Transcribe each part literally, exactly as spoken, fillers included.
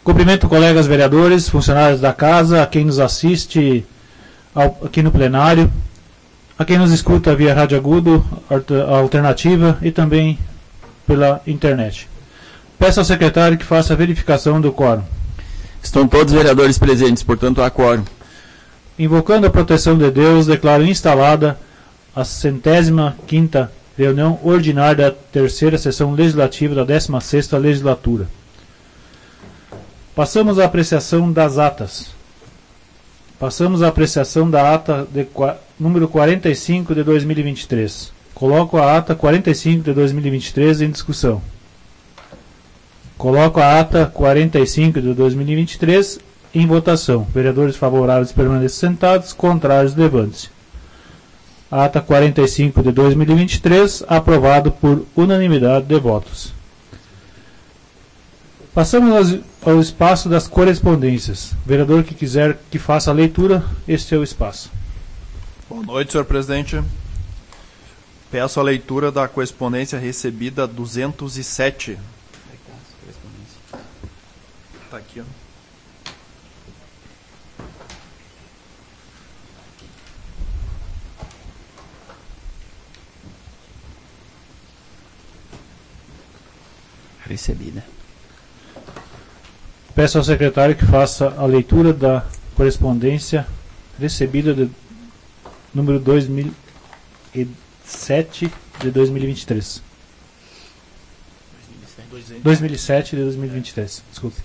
Cumprimento colegas vereadores, funcionários da casa, a quem nos assiste ao, aqui no plenário, a quem nos escuta via Rádio Agudo, Alternativa e também pela internet. Peço ao secretário que faça a verificação do quórum. Estão todos os vereadores presentes, portanto há quórum. Invocando a proteção de Deus, declaro instalada a centésima quinta reunião ordinária da terceira sessão legislativa da décima sexta legislatura. Passamos à apreciação das atas. Passamos à apreciação da ata de, número quarenta e cinco de dois mil e vinte e três. Coloco a ata quarenta e cinco de dois mil e vinte e três em discussão. Coloco a ata quarenta e cinco de dois mil e vinte e três em votação. Vereadores favoráveis permaneçam sentados, contrários levantem-se. Ata quarenta e cinco de dois mil e vinte e três, aprovado por unanimidade de votos. Passamos ao espaço das correspondências. Vereador que quiser que faça a leitura, este é o espaço. Boa noite, senhor presidente. Peço a leitura da correspondência recebida duzentos e sete. Está aqui, ó. Recebida. Peço ao secretário que faça a leitura da correspondência recebida de número dois mil e sete de dois mil e vinte e três. dois mil e sete de dois mil e vinte e três, desculpe.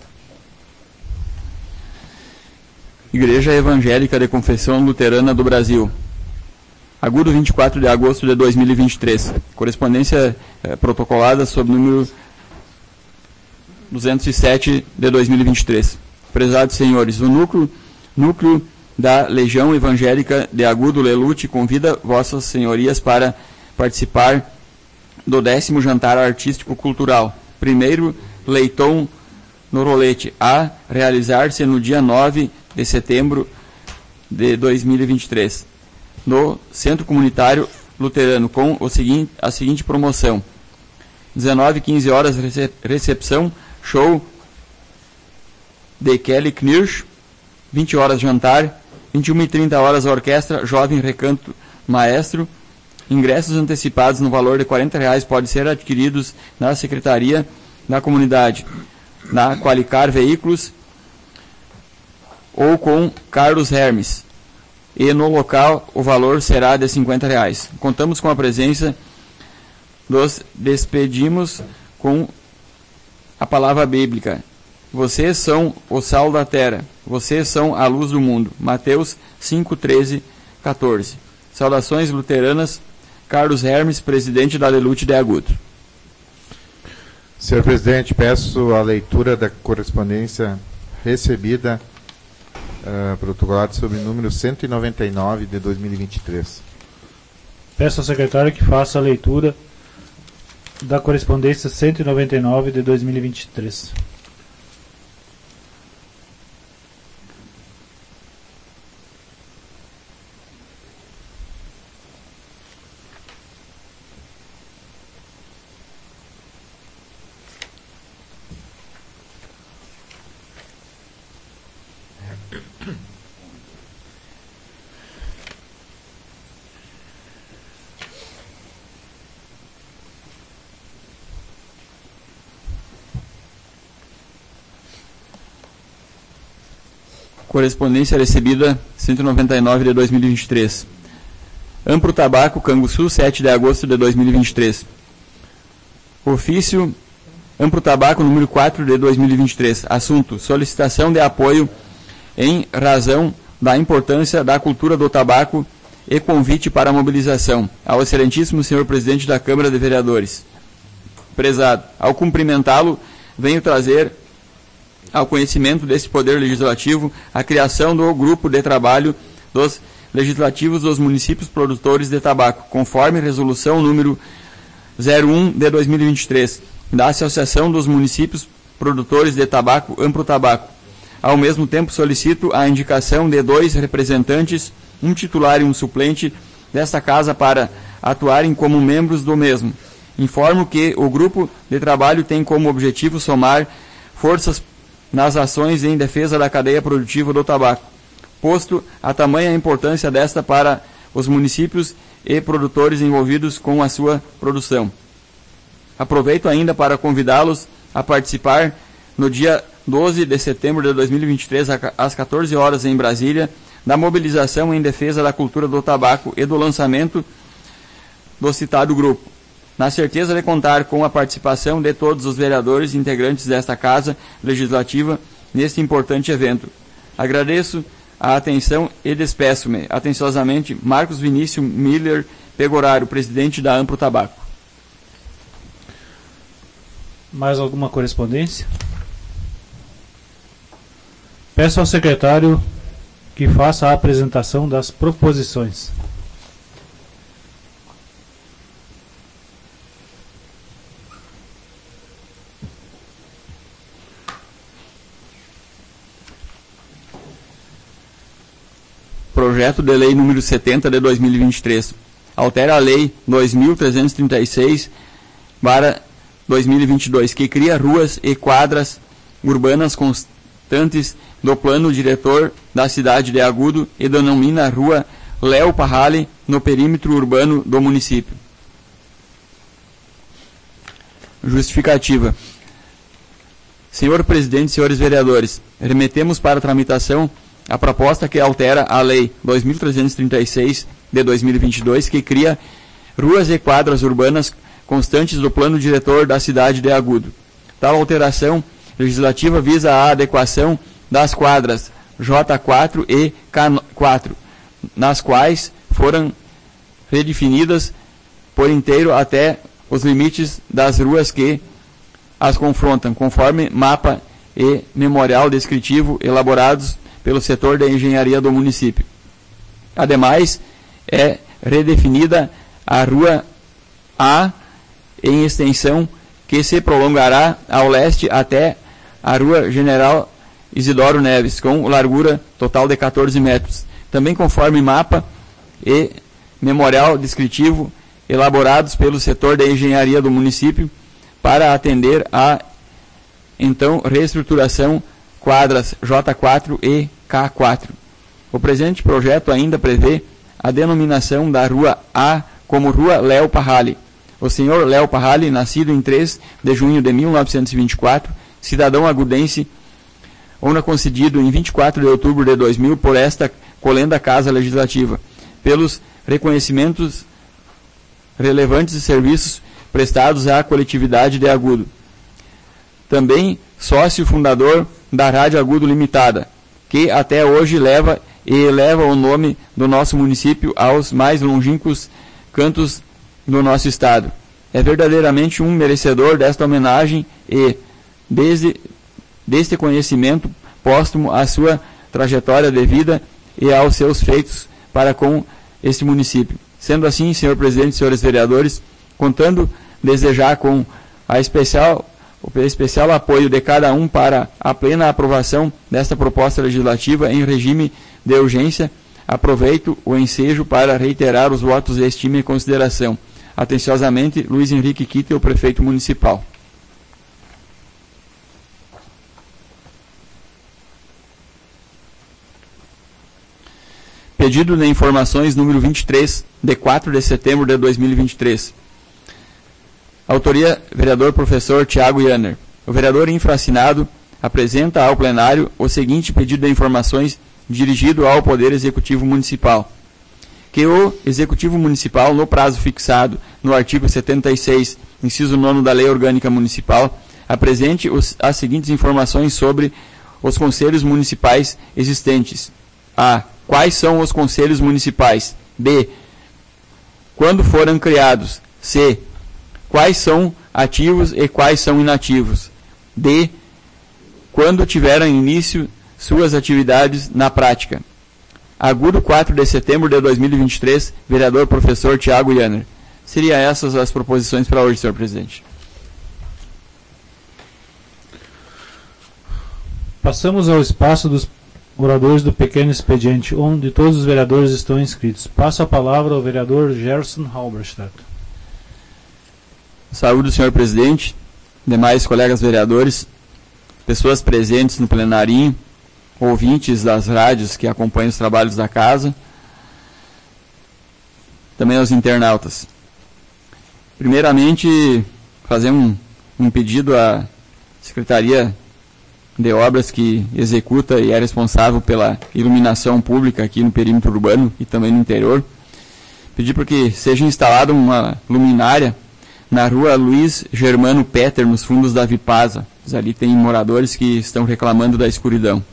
Igreja Evangélica de Confissão Luterana do Brasil. Agudo, vinte e quatro de agosto de dois mil e vinte e três. Correspondência eh, protocolada sob número duzentos e sete de dois mil e vinte e três. Prezados senhores, o núcleo, núcleo da Legião Evangélica de Agudo Lelute convida vossas senhorias para participar do décimo jantar artístico-cultural. Primeiro Leitão no Rolete, a realizar-se no dia nove de setembro de dois mil e vinte e três, no Centro Comunitário Luterano, com o seguinte, a seguinte promoção: dezenove e quinze horas, recepção, show de Kelly Knirsch, vinte horas jantar, vinte e uma e trinta horas orquestra Jovem Recanto Maestro. Ingressos antecipados no valor de quarenta reais podem ser adquiridos na Secretaria da Comunidade, na Qualicar Veículos ou com Carlos Hermes. E no local o valor será de cinquenta reais. Contamos com a presença dos despedimos com a palavra bíblica. Vocês são o sal da terra. Vocês são a luz do mundo. Mateus cinco, treze, quatorze. Saudações luteranas. Carlos Hermes, presidente da Lelute de Agudo. Senhor presidente, peço a leitura da correspondência recebida, uh, protocolado sob o número cento e noventa e nove de dois mil e vinte e três. Peço ao secretário que faça a leitura da correspondência cento e noventa e nove de dois mil e vinte e três. Correspondência recebida cento e noventa e nove de dois mil e vinte e três. Ampro Tabaco, Canguçu, sete de agosto de dois mil e vinte e três. Ofício Ampro Tabaco, número quatro de dois mil e vinte e três. Assunto: solicitação de apoio em razão da importância da cultura do tabaco e convite para a mobilização. Ao excelentíssimo senhor presidente da Câmara de Vereadores. Prezado, ao cumprimentá-lo, venho trazer ao conhecimento deste Poder Legislativo a criação do Grupo de Trabalho dos Legislativos dos Municípios Produtores de Tabaco, conforme resolução número zero um de dois mil e vinte e três, da Associação dos Municípios Produtores de Tabaco, Ampro Tabaco. Ao mesmo tempo, solicito a indicação de dois representantes, um titular e um suplente, desta Casa para atuarem como membros do mesmo. Informo que o Grupo de Trabalho tem como objetivo somar forças nas ações em defesa da cadeia produtiva do tabaco, posto a tamanha importância desta para os municípios e produtores envolvidos com a sua produção. Aproveito ainda para convidá-los a participar no dia doze de setembro de dois mil e vinte e três, às quatorze horas em Brasília, da mobilização em defesa da cultura do tabaco e do lançamento do citado grupo, na certeza de contar com a participação de todos os vereadores integrantes desta Casa Legislativa neste importante evento. Agradeço a atenção e despeço-me atenciosamente Marcos Vinícius Miller Pegoraro, presidente da Ampro Tabaco. Mais alguma correspondência? Peço ao secretário que faça a apresentação das proposições. Projeto de Lei número setenta de dois mil e vinte e três. Altera a Lei dois mil trezentos e trinta e seis barra dois mil e vinte e dois, que cria ruas e quadras urbanas constantes do plano diretor da cidade de Agudo e denomina a Rua Léo Parrale no perímetro urbano do município. Justificativa. Senhor presidente, senhores vereadores, remetemos para tramitação a proposta que altera a Lei dois mil trezentos e trinta e seis de dois mil e vinte e dois, que cria ruas e quadras urbanas constantes do plano diretor da cidade de Agudo. Tal alteração legislativa visa a adequação das quadras J quatro e K quatro, nas quais foram redefinidas por inteiro até os limites das ruas que as confrontam, conforme mapa e memorial descritivo elaborados pelo setor da engenharia do município. Ademais, é redefinida a Rua A em extensão que se prolongará ao leste até a Rua General Isidoro Neves, com largura total de quatorze metros. Também conforme mapa e memorial descritivo elaborados pelo setor da engenharia do município para atender a, então, reestruturação quadras J quatro e K quatro. O presente projeto ainda prevê a denominação da Rua A como Rua Léo Parrale. O senhor Léo Parrale, nascido em três de junho de mil novecentos e vinte e quatro, cidadão agudense, onda concedido em vinte e quatro de outubro de dois mil por esta colenda Casa Legislativa, pelos reconhecimentos relevantes de serviços prestados à coletividade de Agudo. Também sócio fundador da Rádio Agudo Limitada, que até hoje leva e eleva o nome do nosso município aos mais longínquos cantos do nosso estado. É verdadeiramente um merecedor desta homenagem e, desde deste conhecimento póstumo à sua trajetória de vida e aos seus feitos para com este município. Sendo assim, senhor presidente e senhores vereadores, contando desejar com a especial o especial apoio de cada um para a plena aprovação desta proposta legislativa em regime de urgência, aproveito o ensejo para reiterar os votos de estima e consideração. Atenciosamente, Luiz Henrique Kittel, prefeito municipal. Pedido de informações número vinte e três, de quatro de setembro de dois mil e vinte e três. Autoria, vereador professor Tiago Yanner. O vereador infraassinado apresenta ao plenário o seguinte pedido de informações dirigido ao Poder Executivo Municipal. Que o Executivo Municipal, no prazo fixado no artigo setenta e seis, inciso nono da Lei Orgânica Municipal, apresente os, as seguintes informações sobre os conselhos municipais existentes. A. Quais são os conselhos municipais? B. Quando foram criados? C. Quais são ativos e quais são inativos? D. Quando tiveram início suas atividades na prática? Agudo, quatro de setembro de dois mil e vinte e três, vereador professor Tiago Yanner. Seriam essas as proposições para hoje, senhor presidente. Passamos ao espaço dos oradores do pequeno expediente, onde todos os vereadores estão inscritos. Passo a palavra ao vereador Gerson Halberstadt. Saúde, senhor presidente, demais colegas vereadores. pessoas presentes no plenarinho, ouvintes das rádios que acompanham os trabalhos da casa, também aos internautas. Primeiramente, fazer um, um pedido à Secretaria de Obras, que executa e é responsável pela iluminação pública aqui no perímetro urbano e também no interior. Pedir para que seja instalada uma luminária na rua Luiz Germano Petter, nos fundos da Vipasa. Ali tem moradores que estão reclamando da escuridão.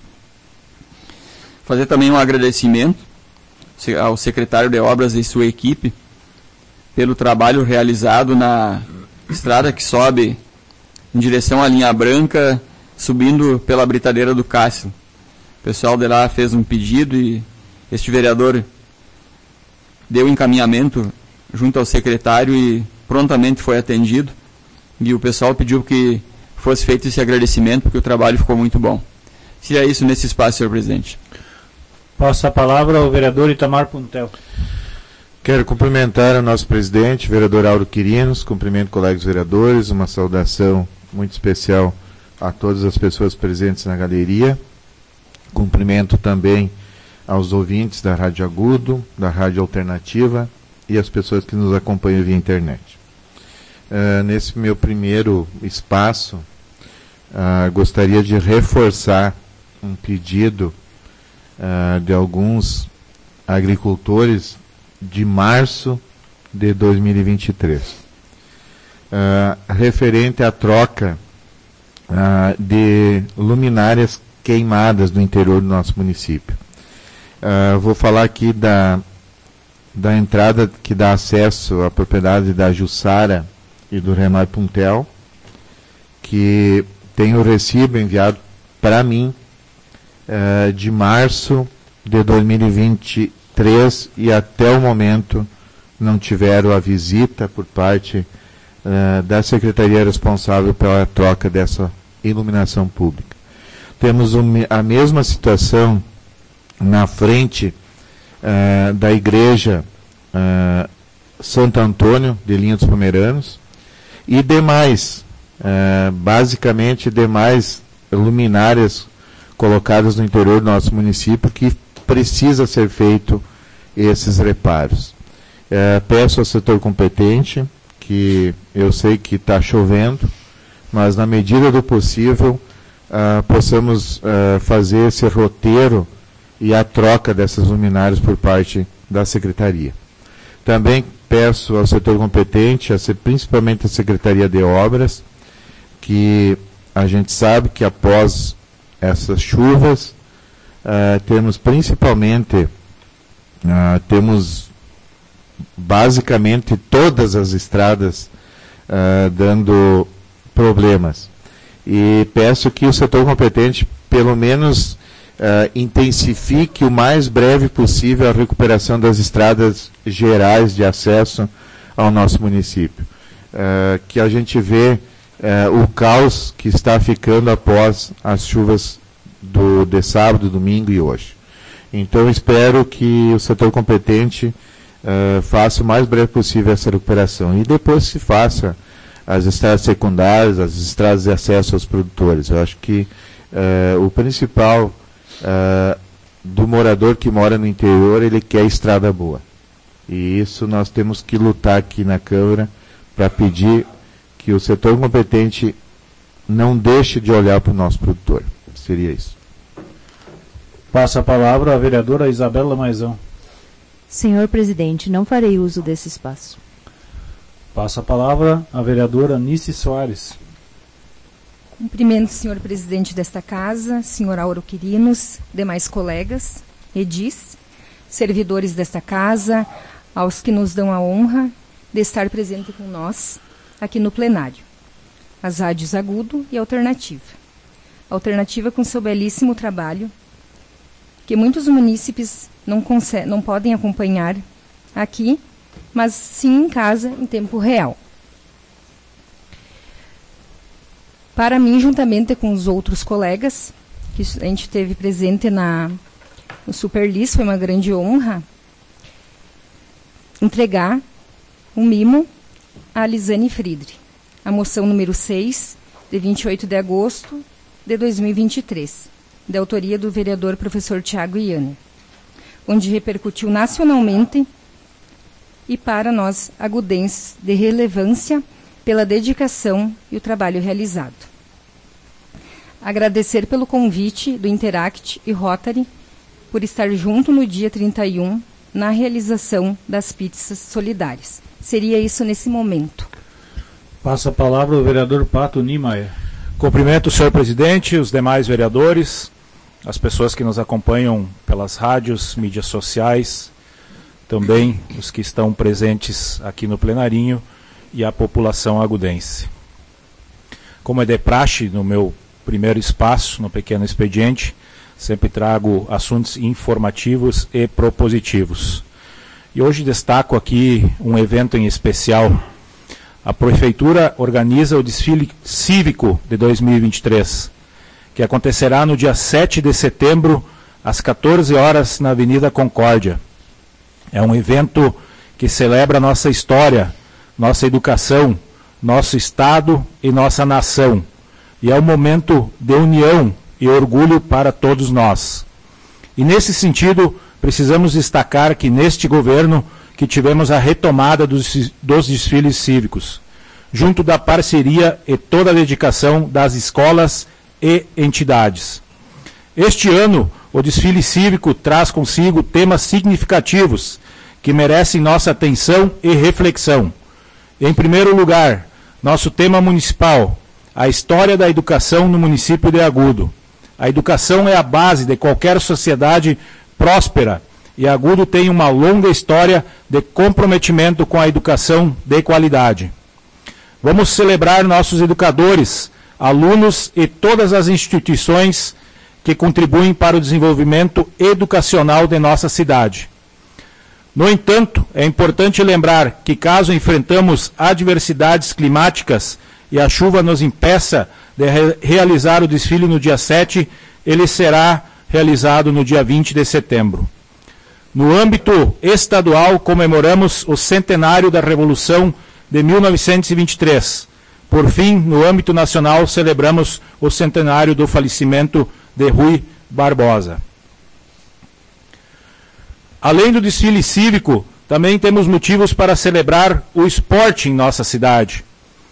Fazer também um agradecimento ao secretário de Obras e sua equipe pelo trabalho realizado na estrada que sobe em direção à linha branca, subindo pela Britadeira do Cássio. O pessoal de lá fez um pedido e este vereador deu encaminhamento junto ao secretário e prontamente foi atendido. E o pessoal pediu que fosse feito esse agradecimento, porque o trabalho ficou muito bom. Seria isso nesse espaço, senhor presidente. Passo a palavra ao vereador Itamar Puntel. Quero cumprimentar o nosso presidente, vereador Auro Quirinos, cumprimento colegas vereadores, uma saudação muito especial a todas as pessoas presentes na galeria. Cumprimento também aos ouvintes da Rádio Agudo, da Rádio Alternativa e as pessoas que nos acompanham via internet. Uh, nesse meu primeiro espaço, uh, gostaria de reforçar um pedido uh, de alguns agricultores de março de dois mil e vinte e três, uh, referente à troca uh, de luminárias queimadas no interior do nosso município. Uh, vou falar aqui da, da entrada que dá acesso à propriedade da Jussara e do Renói Puntel, que tem o recibo enviado para mim uh, de março de dois mil e vinte e três e até o momento não tiveram a visita por parte uh, da secretaria responsável pela troca dessa iluminação pública. Temos um, a mesma situação na frente uh, da igreja uh, Santo Antônio de Linha dos Pomeranos e demais, uh, basicamente demais luminárias colocadas no interior do nosso município que precisa ser feito esses reparos. Uh, peço ao setor competente, que eu sei que está chovendo, mas na medida do possível uh, possamos uh, fazer esse roteiro e a troca dessas luminárias por parte da Secretaria. Também peço ao setor competente, a ser, principalmente a Secretaria de Obras, que a gente sabe que após essas chuvas, uh, temos principalmente, uh, temos basicamente todas as estradas uh, dando problemas. E peço que o setor competente, pelo menos, uh, intensifique o mais breve possível a recuperação das estradas gerais de acesso ao nosso município. Uh, que a gente vê uh, o caos que está ficando após as chuvas do, de sábado, domingo e hoje. Então, espero que o setor competente uh, faça o mais breve possível essa recuperação. E depois se faça as estradas secundárias, as estradas de acesso aos produtores. Eu acho que uh, o principal uh, do morador que mora no interior, ele quer estrada boa. E isso nós temos que lutar aqui na Câmara para pedir que o setor competente não deixe de olhar para o nosso produtor. Seria isso. Passa a palavra à vereadora Isabela Maisão. Senhor presidente, não farei uso desse espaço. Passa a palavra à vereadora Nice Soares. Cumprimento o senhor presidente desta casa, senhor Auro Quirinos, demais colegas, edis, servidores desta casa, aos que nos dão a honra de estar presente com nós aqui no plenário. As rádios Agudo e Alternativa. Alternativa com seu belíssimo trabalho, que muitos munícipes não, não podem acompanhar aqui, mas sim em casa, em tempo real. Para mim, juntamente com os outros colegas, que a gente teve presente na, no Superlis, foi uma grande honra, entregar um mimo a Lisane Friedrich, a moção número seis, de vinte e oito de agosto de dois mil e vinte e três, de autoria do vereador professor Tiago Iane, onde repercutiu nacionalmente e para nós agudenses de relevância pela dedicação e o trabalho realizado. Agradecer pelo convite do Interact e Rotary por estar junto no dia trinta e um na realização das pizzas solidárias. Seria isso nesse momento. Passa a palavra ao vereador Pato Niemeyer. Cumprimento o senhor presidente, os demais vereadores, as pessoas que nos acompanham pelas rádios, mídias sociais, também os que estão presentes aqui no plenarinho e a população agudense. Como é de praxe no meu primeiro espaço, no pequeno expediente, sempre trago assuntos informativos e propositivos. E hoje destaco aqui um evento em especial. A Prefeitura organiza o desfile cívico de dois mil e vinte e três, que acontecerá no dia sete de setembro, às quatorze horas, na Avenida Concórdia. É um evento que celebra nossa história, nossa educação, nosso Estado e nossa nação. E é um momento de união e orgulho para todos nós. E nesse sentido, precisamos destacar que neste governo que tivemos a retomada dos, dos desfiles cívicos, junto da parceria e toda a dedicação das escolas e entidades. Este ano, o desfile cívico traz consigo temas significativos que merecem nossa atenção e reflexão. Em primeiro lugar, nosso tema municipal, a história da educação no município de Agudo. A educação é a base de qualquer sociedade próspera e Agudo tem uma longa história de comprometimento com a educação de qualidade. Vamos celebrar nossos educadores, alunos e todas as instituições que contribuem para o desenvolvimento educacional de nossa cidade. No entanto, é importante lembrar que caso enfrentamos adversidades climáticas e a chuva nos impeça de re realizar o desfile no dia sete, ele será realizado no dia vinte de setembro. No âmbito estadual, comemoramos o centenário da Revolução de mil novecentos e vinte e três. Por fim, no âmbito nacional, celebramos o centenário do falecimento de Rui Barbosa. Além do desfile cívico, também temos motivos para celebrar o esporte em nossa cidade.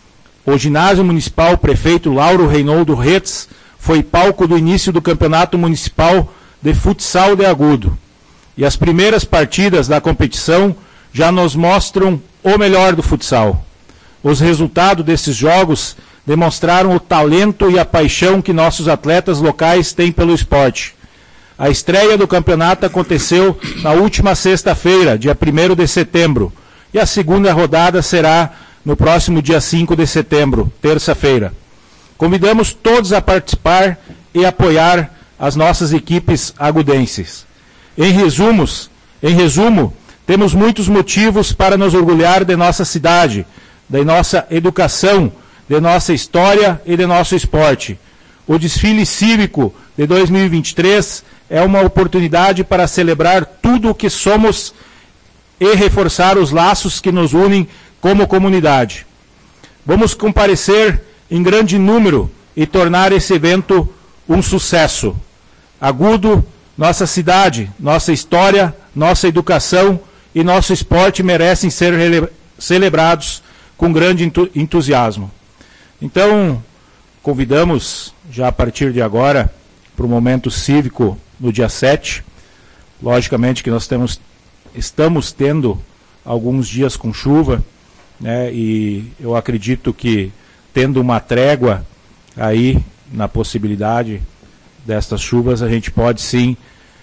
O ginásio municipal prefeito Lauro Reinaldo Retz foi palco do início do campeonato municipal de futsal de Agudo. E as primeiras partidas da competição já nos mostram o melhor do futsal. Os resultados desses jogos demonstraram o talento e a paixão que nossos atletas locais têm pelo esporte. A estreia do campeonato aconteceu na última sexta-feira, dia primeiro de setembro, e a segunda rodada será no próximo dia cinco de setembro, terça-feira. Convidamos todos a participar e apoiar as nossas equipes agudenses. Em resumos, em resumo, temos muitos motivos para nos orgulhar de nossa cidade, de nossa educação, de nossa história e de nosso esporte. O desfile cívico de dois mil e vinte e três é uma oportunidade para celebrar tudo o que somos e reforçar os laços que nos unem como comunidade. Vamos comparecer em grande número e tornar esse evento um sucesso. Agudo, nossa cidade, nossa história, nossa educação e nosso esporte merecem ser celebrados com grande entusiasmo. Então, convidamos, já a partir de agora, para o momento cívico no dia sete. Logicamente que nós temos, estamos tendo alguns dias com chuva, né, e eu acredito que, tendo uma trégua aí na possibilidade destas chuvas, a gente pode sim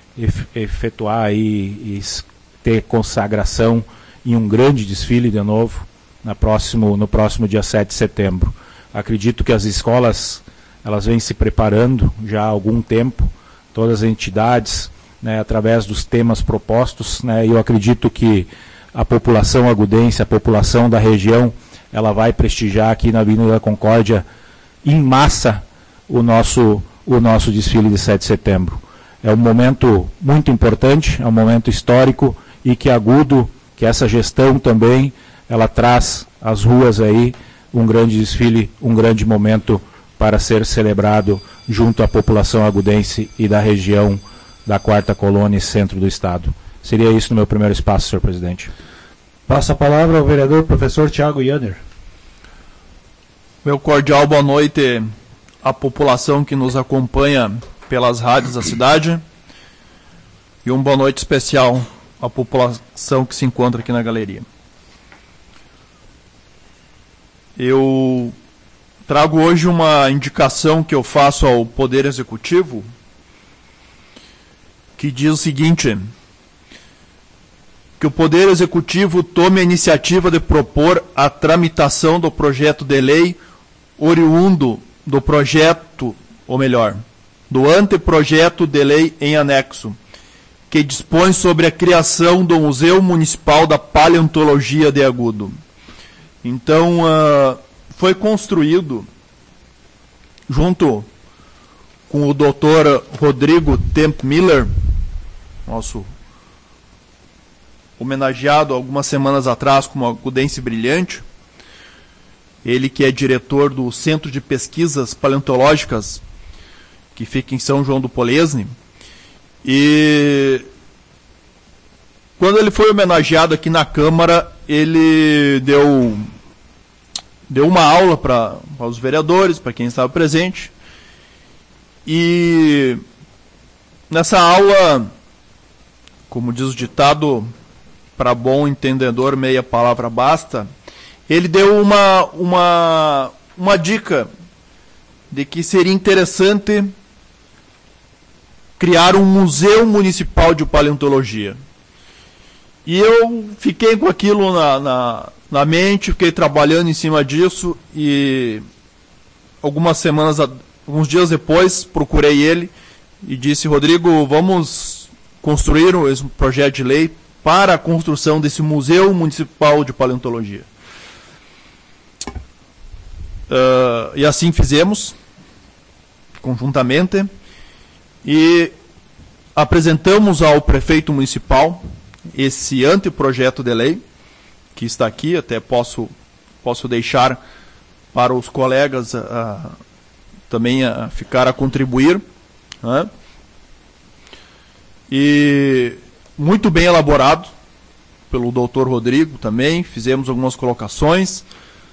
efetuar aí e ter consagração em um grande desfile de novo na próximo, no próximo dia sete de setembro. Acredito que as escolas elas vêm se preparando já há algum tempo, todas as entidades, né, através dos temas propostos, né, e eu acredito que a população agudense, a população da região, ela vai prestigiar aqui na Avenida Concórdia em massa o nosso, o nosso desfile de sete de setembro. É um momento muito importante, é um momento histórico e que Agudo, que essa gestão também, ela traz às ruas aí um grande desfile, um grande momento para para ser celebrado junto à população agudense e da região da Quarta Colônia e centro do Estado. Seria isso no meu primeiro espaço, senhor presidente. Passa a palavra ao vereador professor Tiago Yanner. Meu cordial boa noite à população que nos acompanha pelas rádios da cidade e uma boa noite especial à população que se encontra aqui na galeria. Eu trago hoje uma indicação que eu faço ao Poder Executivo, que diz o seguinte: que o Poder Executivo tome a iniciativa de propor a tramitação do projeto de lei oriundo do projeto, ou melhor, do anteprojeto de lei em anexo, que dispõe sobre a criação do Museu Municipal da Paleontologia de Agudo. Então, uh, foi construído, junto com o doutor Rodrigo Temp Miller, nosso homenageado algumas semanas atrás como agudense brilhante, ele que é diretor do Centro de Pesquisas Paleontológicas, que fica em São João do Polesne, e quando ele foi homenageado aqui na Câmara, ele deu, deu uma aula para os vereadores, para quem estava presente, e nessa aula, como diz o ditado, para bom entendedor meia palavra basta, ele deu uma, uma, uma dica de que seria interessante criar um museu municipal de paleontologia. E eu fiquei com aquilo na, na, na mente, fiquei trabalhando em cima disso, e algumas semanas, alguns dias depois, procurei ele e disse: Rodrigo, vamos construir um projeto de lei para a construção desse Museu Municipal de Paleontologia. Uh, e assim fizemos, conjuntamente, e apresentamos ao prefeito municipal esse anteprojeto de lei, que está aqui, até posso, posso deixar para os colegas uh, também uh, ficar a contribuir, né? E muito bem elaborado pelo doutor Rodrigo também, fizemos algumas colocações.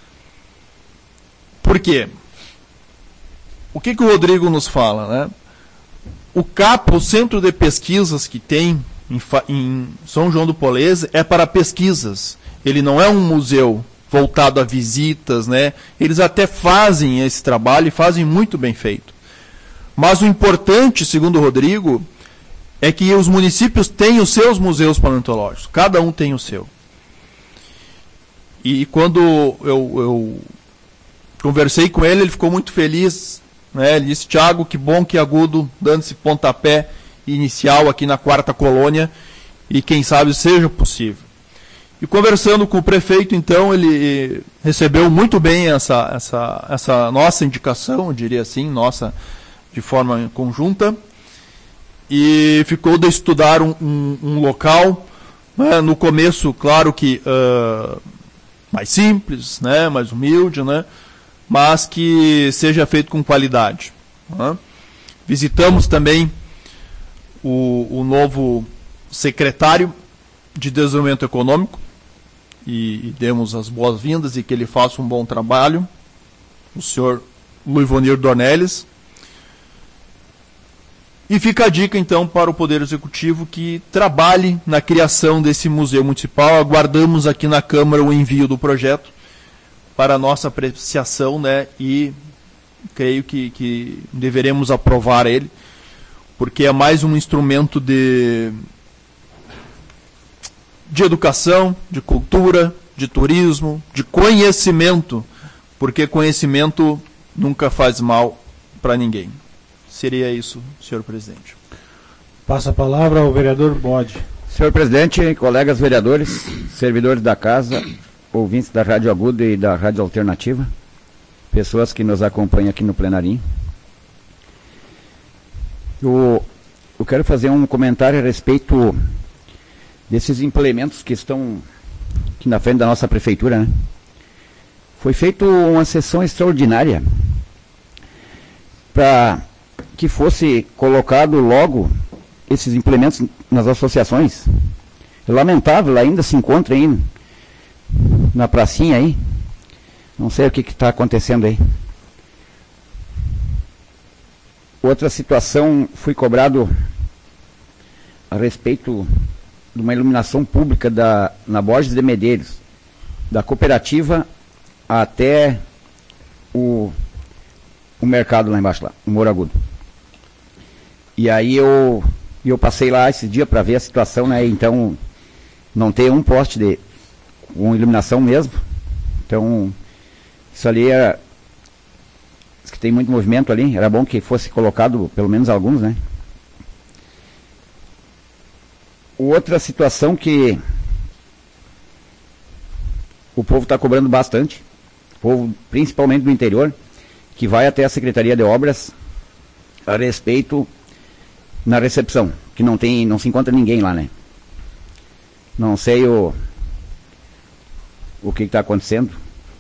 Por quê? O que, que o Rodrigo nos fala, né? O CAP, o Centro de Pesquisas que tem em, em São João do Polesne, é para pesquisas. Ele não é um museu voltado a visitas, né? Eles até fazem esse trabalho e fazem muito bem feito. Mas o importante, segundo o Rodrigo, é que os municípios têm os seus museus paleontológicos. Cada um tem o seu. E quando eu... eu conversei com ele, ele ficou muito feliz, né? Ele disse: Tiago, que bom que Agudo dando esse pontapé inicial aqui na Quarta Colônia, e quem sabe seja possível. E conversando com o prefeito, então, ele recebeu muito bem essa, essa, essa nossa indicação, eu diria assim, nossa, de forma conjunta, e ficou de estudar um, um, um local, né? No começo, claro que uh, mais simples, né? Mais humilde, né? Mas que seja feito com qualidade, né? Visitamos também o, o novo secretário de Desenvolvimento Econômico e, e demos as boas-vindas e que ele faça um bom trabalho, o senhor Luivonir Dornelles. E fica a dica, então, para o Poder Executivo que trabalhe na criação desse museu municipal. Aguardamos aqui na Câmara o envio do projeto para a nossa apreciação, né, e creio que, que deveremos aprovar ele, porque é mais um instrumento de, de educação, de cultura, de turismo, de conhecimento, porque conhecimento nunca faz mal para ninguém. Seria isso, senhor presidente. Passa a palavra ao vereador Bode. Senhor presidente, colegas vereadores, servidores da casa, ouvintes da Rádio Agudo e da Rádio Alternativa, pessoas que nos acompanham aqui no plenarinho. Eu, eu quero fazer um comentário a respeito desses implementos que estão aqui na frente da nossa prefeitura, né? Foi feita uma sessão extraordinária para que fosse colocado logo esses implementos nas associações. É lamentável, ainda se encontra aí na pracinha aí. Não sei o que está acontecendo aí. Outra situação, fui cobrado a respeito de uma iluminação pública da, na Borges de Medeiros, da cooperativa até o, o mercado lá embaixo, lá, o Morro Agudo. E aí eu, eu passei lá esse dia para ver a situação, né? Então não tem um poste de com iluminação mesmo. Então isso ali era, que tem muito movimento ali, era bom que fosse colocado pelo menos alguns, né? Outra situação que o povo está cobrando bastante, o povo principalmente do interior, que vai até a Secretaria de Obras a respeito na recepção, que não tem, não se encontra ninguém lá, né? Não sei o o que está acontecendo.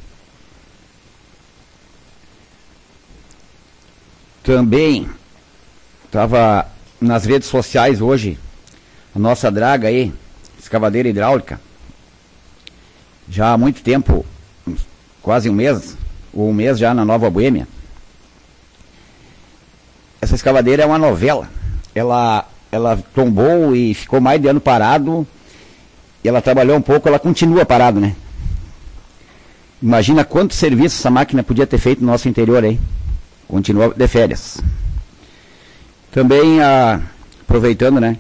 Também estava nas redes sociais hoje a nossa draga aí, escavadeira hidráulica, já há muito tempo, quase um mês, ou um mês já na Nova Boêmia. Essa escavadeira é uma novela. Ela, ela tombou e ficou mais de ano parado, e ela trabalhou um pouco, ela continua parado, né? Imagina quanto serviço essa máquina podia ter feito no nosso interior aí. Continua de férias. Também, ah, aproveitando, né,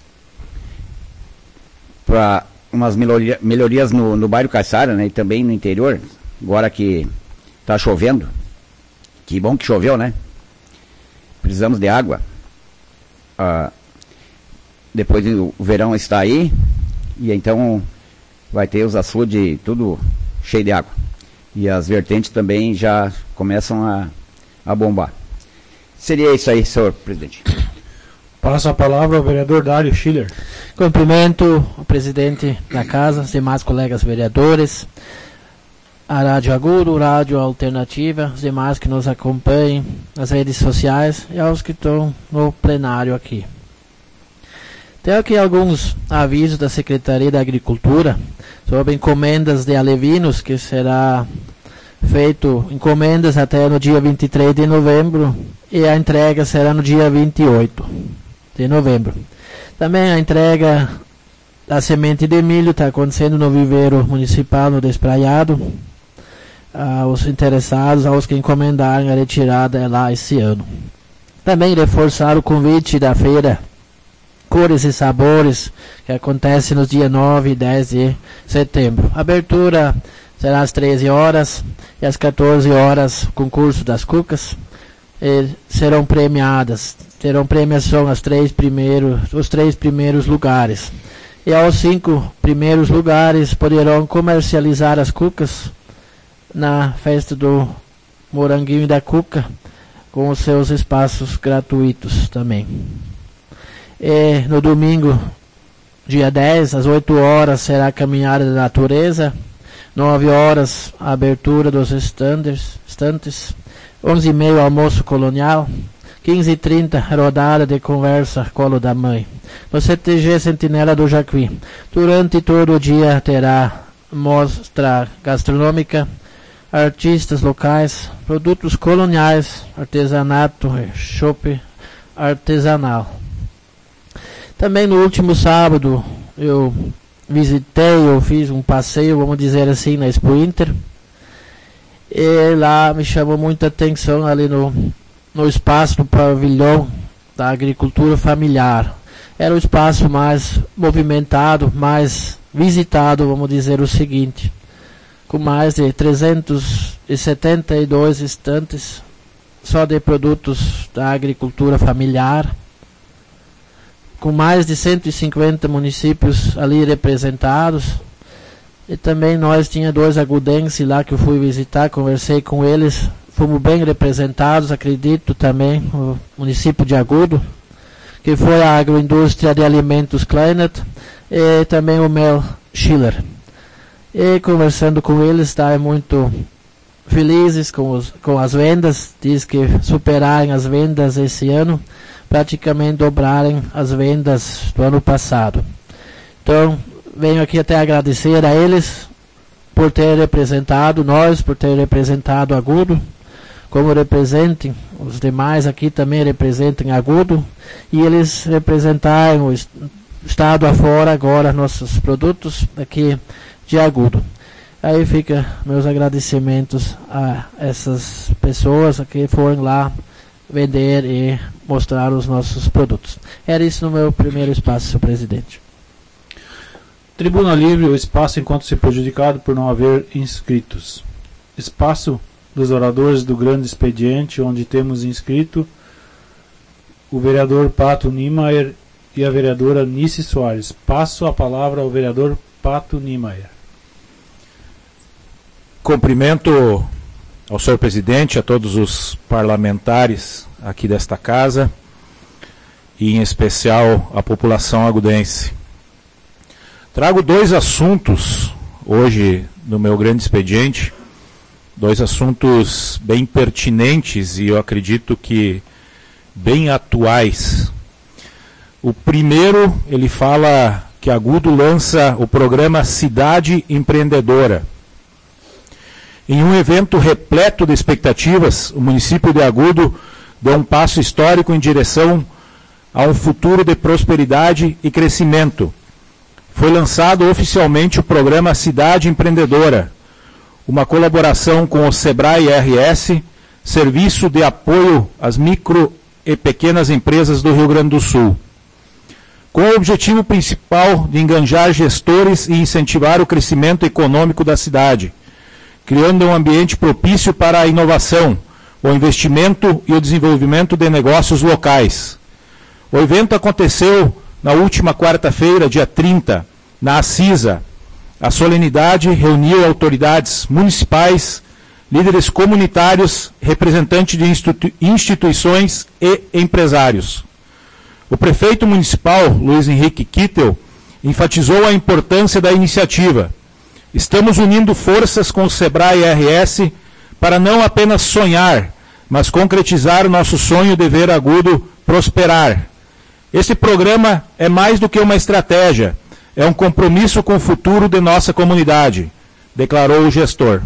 para umas melhoria, melhorias no, no bairro Caçara, né, e também no interior, agora que está chovendo. Que bom que choveu, né? Precisamos de água. Ah, depois o verão está aí, e então vai ter os açudes tudo cheio de água. E as vertentes também já começam a, a bombar. Seria isso aí, senhor presidente. Passo a palavra ao vereador Dário Schiller. Cumprimento o presidente da casa, os demais colegas vereadores, a Rádio Agudo, Rádio Alternativa, os demais que nos acompanhem nas redes sociais e aos que estão no plenário aqui. Tem aqui alguns avisos da Secretaria da Agricultura sobre encomendas de alevinos, que será feito encomendas até no dia vinte e três de novembro e a entrega será no dia vinte e oito de novembro. Também a entrega da semente de milho está acontecendo no viveiro municipal, no Despraiado. Aos interessados, aos que encomendarem a retirada é lá esse ano. Também reforçar o convite da feira Cores e Sabores, que acontece nos dias nove e dez de setembro. A abertura será às treze horas e às quatorze horas concurso das cucas. E serão premiadas, terão premiação as três primeiros, os três primeiros lugares. E aos cinco primeiros lugares poderão comercializar as cucas na festa do Moranguinho e da Cuca, com os seus espaços gratuitos também. E no domingo, dia dez, às oito horas, será a caminhada da natureza. nove horas, a abertura dos estandes, estantes. onze e meia, almoço colonial. quinze e trinta, rodada de conversa colo da mãe. No C T G Sentinela do Jacuí. Durante todo o dia terá mostra gastronômica, artistas locais, produtos coloniais, artesanato, chopp artesanal. Também no último sábado eu visitei, eu fiz um passeio, vamos dizer assim, na Expo Inter. E lá me chamou muita atenção ali no, no espaço do pavilhão da agricultura familiar. Era o espaço mais movimentado, mais visitado, vamos dizer o seguinte, com mais de trezentos e setenta e dois estantes só de produtos da agricultura familiar, com mais de cento e cinquenta municípios ali representados. E também nós tinha dois agudenses lá que eu fui visitar, conversei com eles, fomos bem representados, acredito também, o município de Agudo, que foi a Agroindústria de Alimentos Kleinert e também o Mel Schiller. E conversando com eles, tá, é muito felizes com, os, com as vendas, diz que superarem as vendas esse ano, praticamente dobrarem as vendas do ano passado. Então, venho aqui até agradecer a eles por ter representado nós, por ter representado Agudo, como representem, os demais aqui também representem Agudo, e eles representarem o estado afora agora nossos produtos aqui de Agudo. Aí fica meus agradecimentos a essas pessoas que foram lá vender e mostrar os nossos produtos. Era isso no meu primeiro espaço, senhor presidente. Tribuna Livre, o espaço encontra-se prejudicado por não haver inscritos. Espaço dos oradores do grande expediente, onde temos inscrito o vereador Pato Niemeyer e a vereadora Nice Soares. Passo a palavra ao vereador Pato Niemeyer. Cumprimento ao senhor presidente, a todos os parlamentares aqui desta casa e em especial a população agudense. Trago dois assuntos hoje no meu grande expediente, dois assuntos bem pertinentes e eu acredito que bem atuais. O primeiro, ele fala que Agudo lança o programa Cidade Empreendedora. Em um evento repleto de expectativas, o município de Agudo deu um passo histórico em direção a um futuro de prosperidade e crescimento. Foi lançado oficialmente o programa Cidade Empreendedora, uma colaboração com o Sebrae R S, Serviço de Apoio às Micro e Pequenas Empresas do Rio Grande do Sul, com o objetivo principal de engajar gestores e incentivar o crescimento econômico da cidade, criando um ambiente propício para a inovação, o investimento e o desenvolvimento de negócios locais. O evento aconteceu na última quarta-feira, dia trinta, na Acisa. A solenidade reuniu autoridades municipais, líderes comunitários, representantes de institu- instituições e empresários. O prefeito municipal, Luiz Henrique Kittel, enfatizou a importância da iniciativa. Estamos unindo forças com o Sebrae R S para não apenas sonhar, mas concretizar o nosso sonho de ver Agudo prosperar. Esse programa é mais do que uma estratégia, é um compromisso com o futuro de nossa comunidade, declarou o gestor.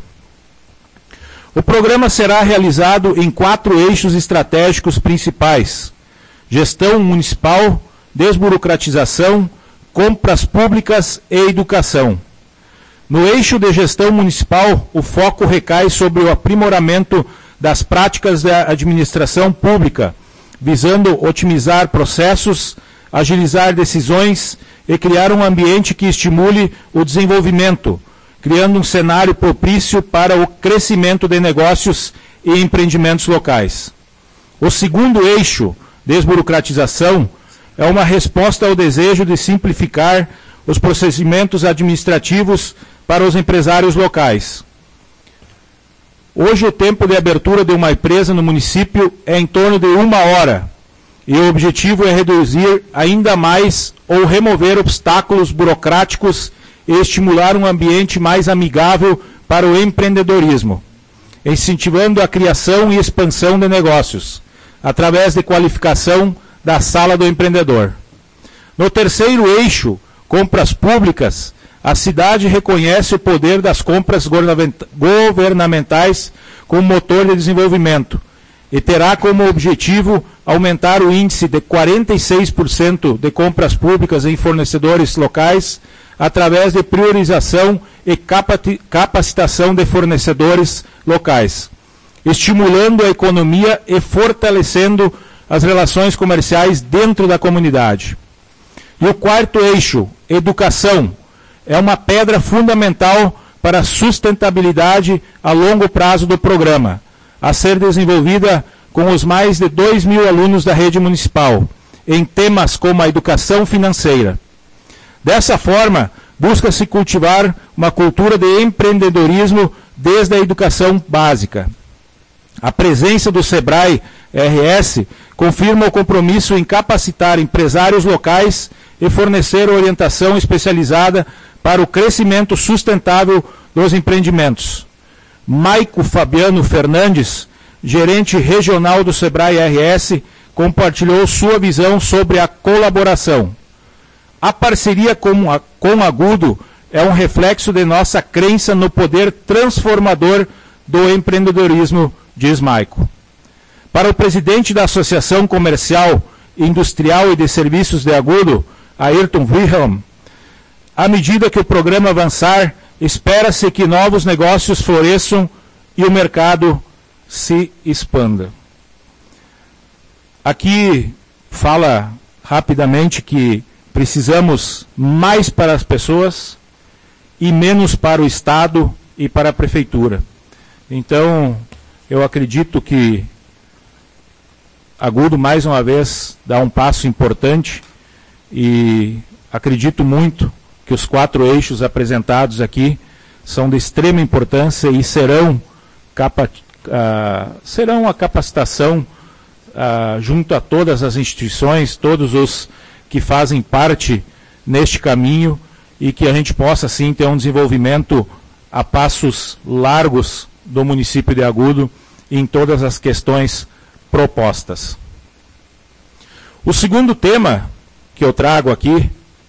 O programa será realizado em quatro eixos estratégicos principais: gestão municipal, desburocratização, compras públicas e educação. No eixo de gestão municipal, o foco recai sobre o aprimoramento das práticas da administração pública, visando otimizar processos, agilizar decisões e criar um ambiente que estimule o desenvolvimento, criando um cenário propício para o crescimento de negócios e empreendimentos locais. O segundo eixo, desburocratização, é uma resposta ao desejo de simplificar os procedimentos administrativos para os empresários locais. Hoje o tempo de abertura de uma empresa no município é em torno de uma hora, e o objetivo é reduzir ainda mais ou remover obstáculos burocráticos e estimular um ambiente mais amigável para o empreendedorismo, incentivando a criação e expansão de negócios, através de qualificação da sala do empreendedor. No terceiro eixo, compras públicas, a cidade reconhece o poder das compras governamentais como motor de desenvolvimento e terá como objetivo aumentar o índice de quarenta e seis por cento de compras públicas em fornecedores locais através de priorização e capacitação de fornecedores locais, estimulando a economia e fortalecendo as relações comerciais dentro da comunidade. E o quarto eixo, educação, é uma pedra fundamental para a sustentabilidade a longo prazo do programa, a ser desenvolvida com os mais de dois mil alunos da rede municipal, em temas como a educação financeira. Dessa forma, busca-se cultivar uma cultura de empreendedorismo desde a educação básica. A presença do Sebrae R S confirma o compromisso em capacitar empresários locais e fornecer orientação especializada para o crescimento sustentável dos empreendimentos. Maico Fabiano Fernandes, gerente regional do Sebrae R S, compartilhou sua visão sobre a colaboração. A parceria com a, com Agudo é um reflexo de nossa crença no poder transformador do empreendedorismo, diz Maico. Para o presidente da Associação Comercial, Industrial e de Serviços de Agudo, Ayrton Wilhelm, à medida que o programa avançar, espera-se que novos negócios floresçam e o mercado se expanda. Aqui fala rapidamente que precisamos mais para as pessoas e menos para o Estado e para a Prefeitura. Então, eu acredito que Agudo, mais uma vez, dá um passo importante e acredito muito que os quatro eixos apresentados aqui são de extrema importância e serão, capa, uh, serão a capacitação uh, junto a todas as instituições, todos os que fazem parte neste caminho e que a gente possa, sim, ter um desenvolvimento a passos largos do município de Agudo em todas as questões propostas. O segundo tema que eu trago aqui,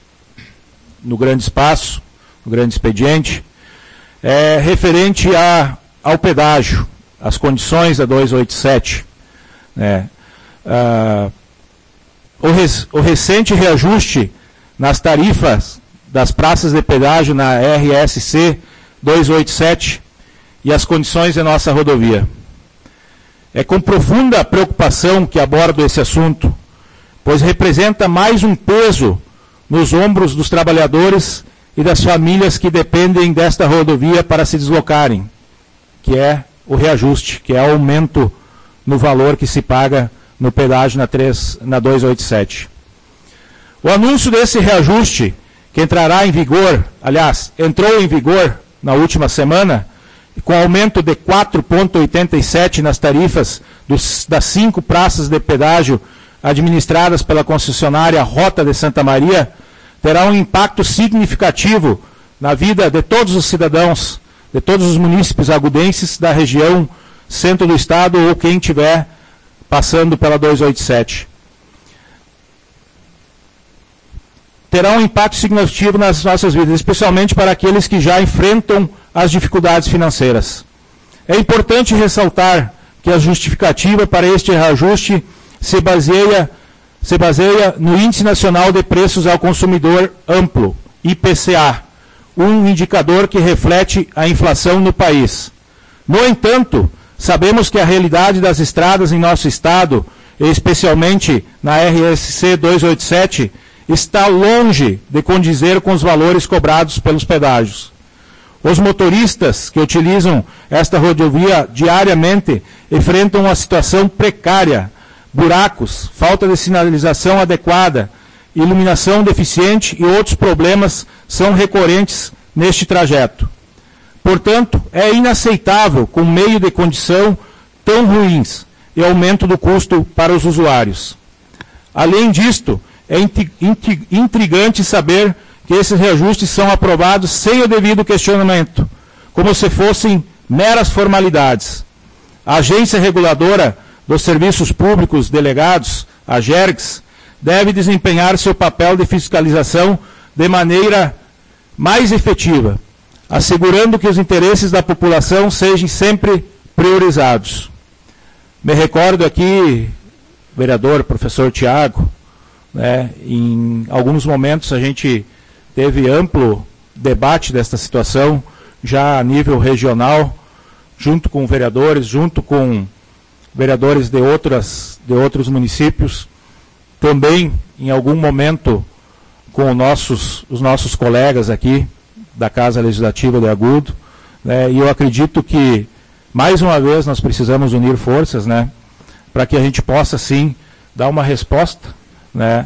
no grande espaço, no grande expediente, é referente a, ao pedágio, as condições da duzentos e oitenta e sete. Né? Ah, o, res, o recente reajuste nas tarifas das praças de pedágio na R S C duzentos e oitenta e sete e as condições de nossa rodovia. É com profunda preocupação que abordo esse assunto, pois representa mais um peso nos ombros dos trabalhadores e das famílias que dependem desta rodovia para se deslocarem, que é o reajuste, que é o aumento no valor que se paga no pedágio na, três, na duzentos e oitenta e sete. O anúncio desse reajuste, que entrará em vigor, aliás, entrou em vigor na última semana, com aumento de quatro vírgula oitenta e sete nas tarifas dos, das cinco praças de pedágio administradas pela concessionária Rota de Santa Maria, terá um impacto significativo na vida de todos os cidadãos, de todos os munícipes agudenses da região centro do estado ou quem estiver passando pela duzentos e oitenta e sete. Terá um impacto significativo nas nossas vidas, especialmente para aqueles que já enfrentam as dificuldades financeiras. É importante ressaltar que a justificativa para este reajuste se baseia, se baseia no Índice Nacional de Preços ao Consumidor Amplo, I P C A, um indicador que reflete a inflação no país. No entanto, sabemos que a realidade das estradas em nosso estado, especialmente na R S C duzentos e oitenta e sete, está longe de condizer com os valores cobrados pelos pedágios. Os motoristas que utilizam esta rodovia diariamente enfrentam uma situação precária, buracos, falta de sinalização adequada, iluminação deficiente e outros problemas são recorrentes neste trajeto. Portanto, é inaceitável com meio de condição tão ruins e aumento do custo para os usuários. Além disto, é intrigante saber que esses reajustes são aprovados sem o devido questionamento, como se fossem meras formalidades. A Agência Reguladora dos Serviços Públicos Delegados, a AGERGS, deve desempenhar seu papel de fiscalização de maneira mais efetiva, assegurando que os interesses da população sejam sempre priorizados. Me recordo aqui, vereador, professor Tiago, né, em alguns momentos a gente teve amplo debate desta situação, já a nível regional, junto com vereadores, junto com vereadores de, outras, de outros municípios, também em algum momento com nossos, os nossos colegas aqui da Casa Legislativa de Agudo, né, e eu acredito que, mais uma vez, nós precisamos unir forças, né, para que a gente possa, sim, dar uma resposta, né,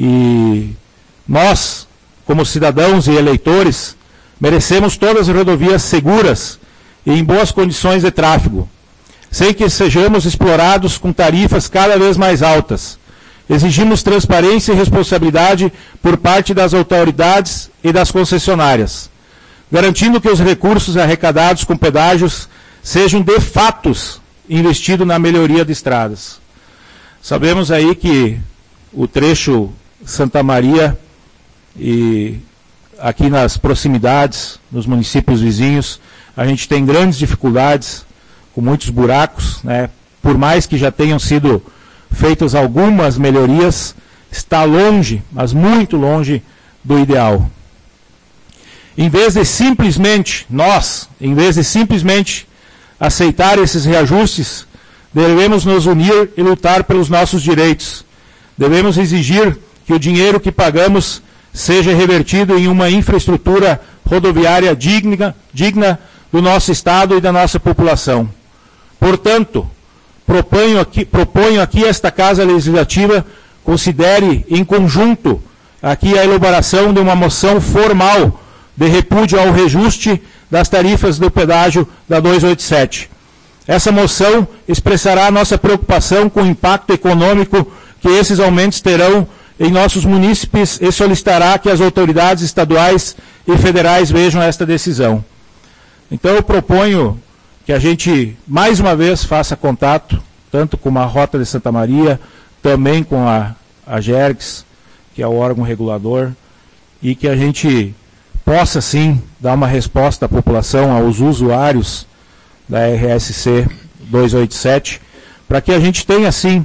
e nós, como cidadãos e eleitores, merecemos todas as rodovias seguras e em boas condições de tráfego, sem que sejamos explorados com tarifas cada vez mais altas. Exigimos transparência e responsabilidade por parte das autoridades e das concessionárias, garantindo que os recursos arrecadados com pedágios sejam de fatos investidos na melhoria de estradas. Sabemos aí que o trecho Santa Maria e aqui nas proximidades, nos municípios vizinhos, a gente tem grandes dificuldades, com muitos buracos, né? Por mais que já tenham sido feitas algumas melhorias, está longe, mas muito longe do ideal. Em vez de simplesmente, nós, em vez de simplesmente aceitar esses reajustes, devemos nos unir e lutar pelos nossos direitos. Devemos exigir que o dinheiro que pagamos seja revertido em uma infraestrutura rodoviária digna, digna do nosso Estado e da nossa população. Portanto, proponho aqui, proponho aqui esta Casa Legislativa considere em conjunto aqui a elaboração de uma moção formal de repúdio ao reajuste das tarifas do pedágio da duzentos e oitenta e sete. Essa moção expressará a nossa preocupação com o impacto econômico que esses aumentos terão em nossos munícipes e solicitará que as autoridades estaduais e federais vejam esta decisão. Então eu proponho que a gente, mais uma vez, faça contato, tanto com a Rota de Santa Maria, também com a, a GERGS, que é o órgão regulador, e que a gente possa, sim, dar uma resposta à população, aos usuários da R S C duzentos e oitenta e sete, para que a gente tenha, sim,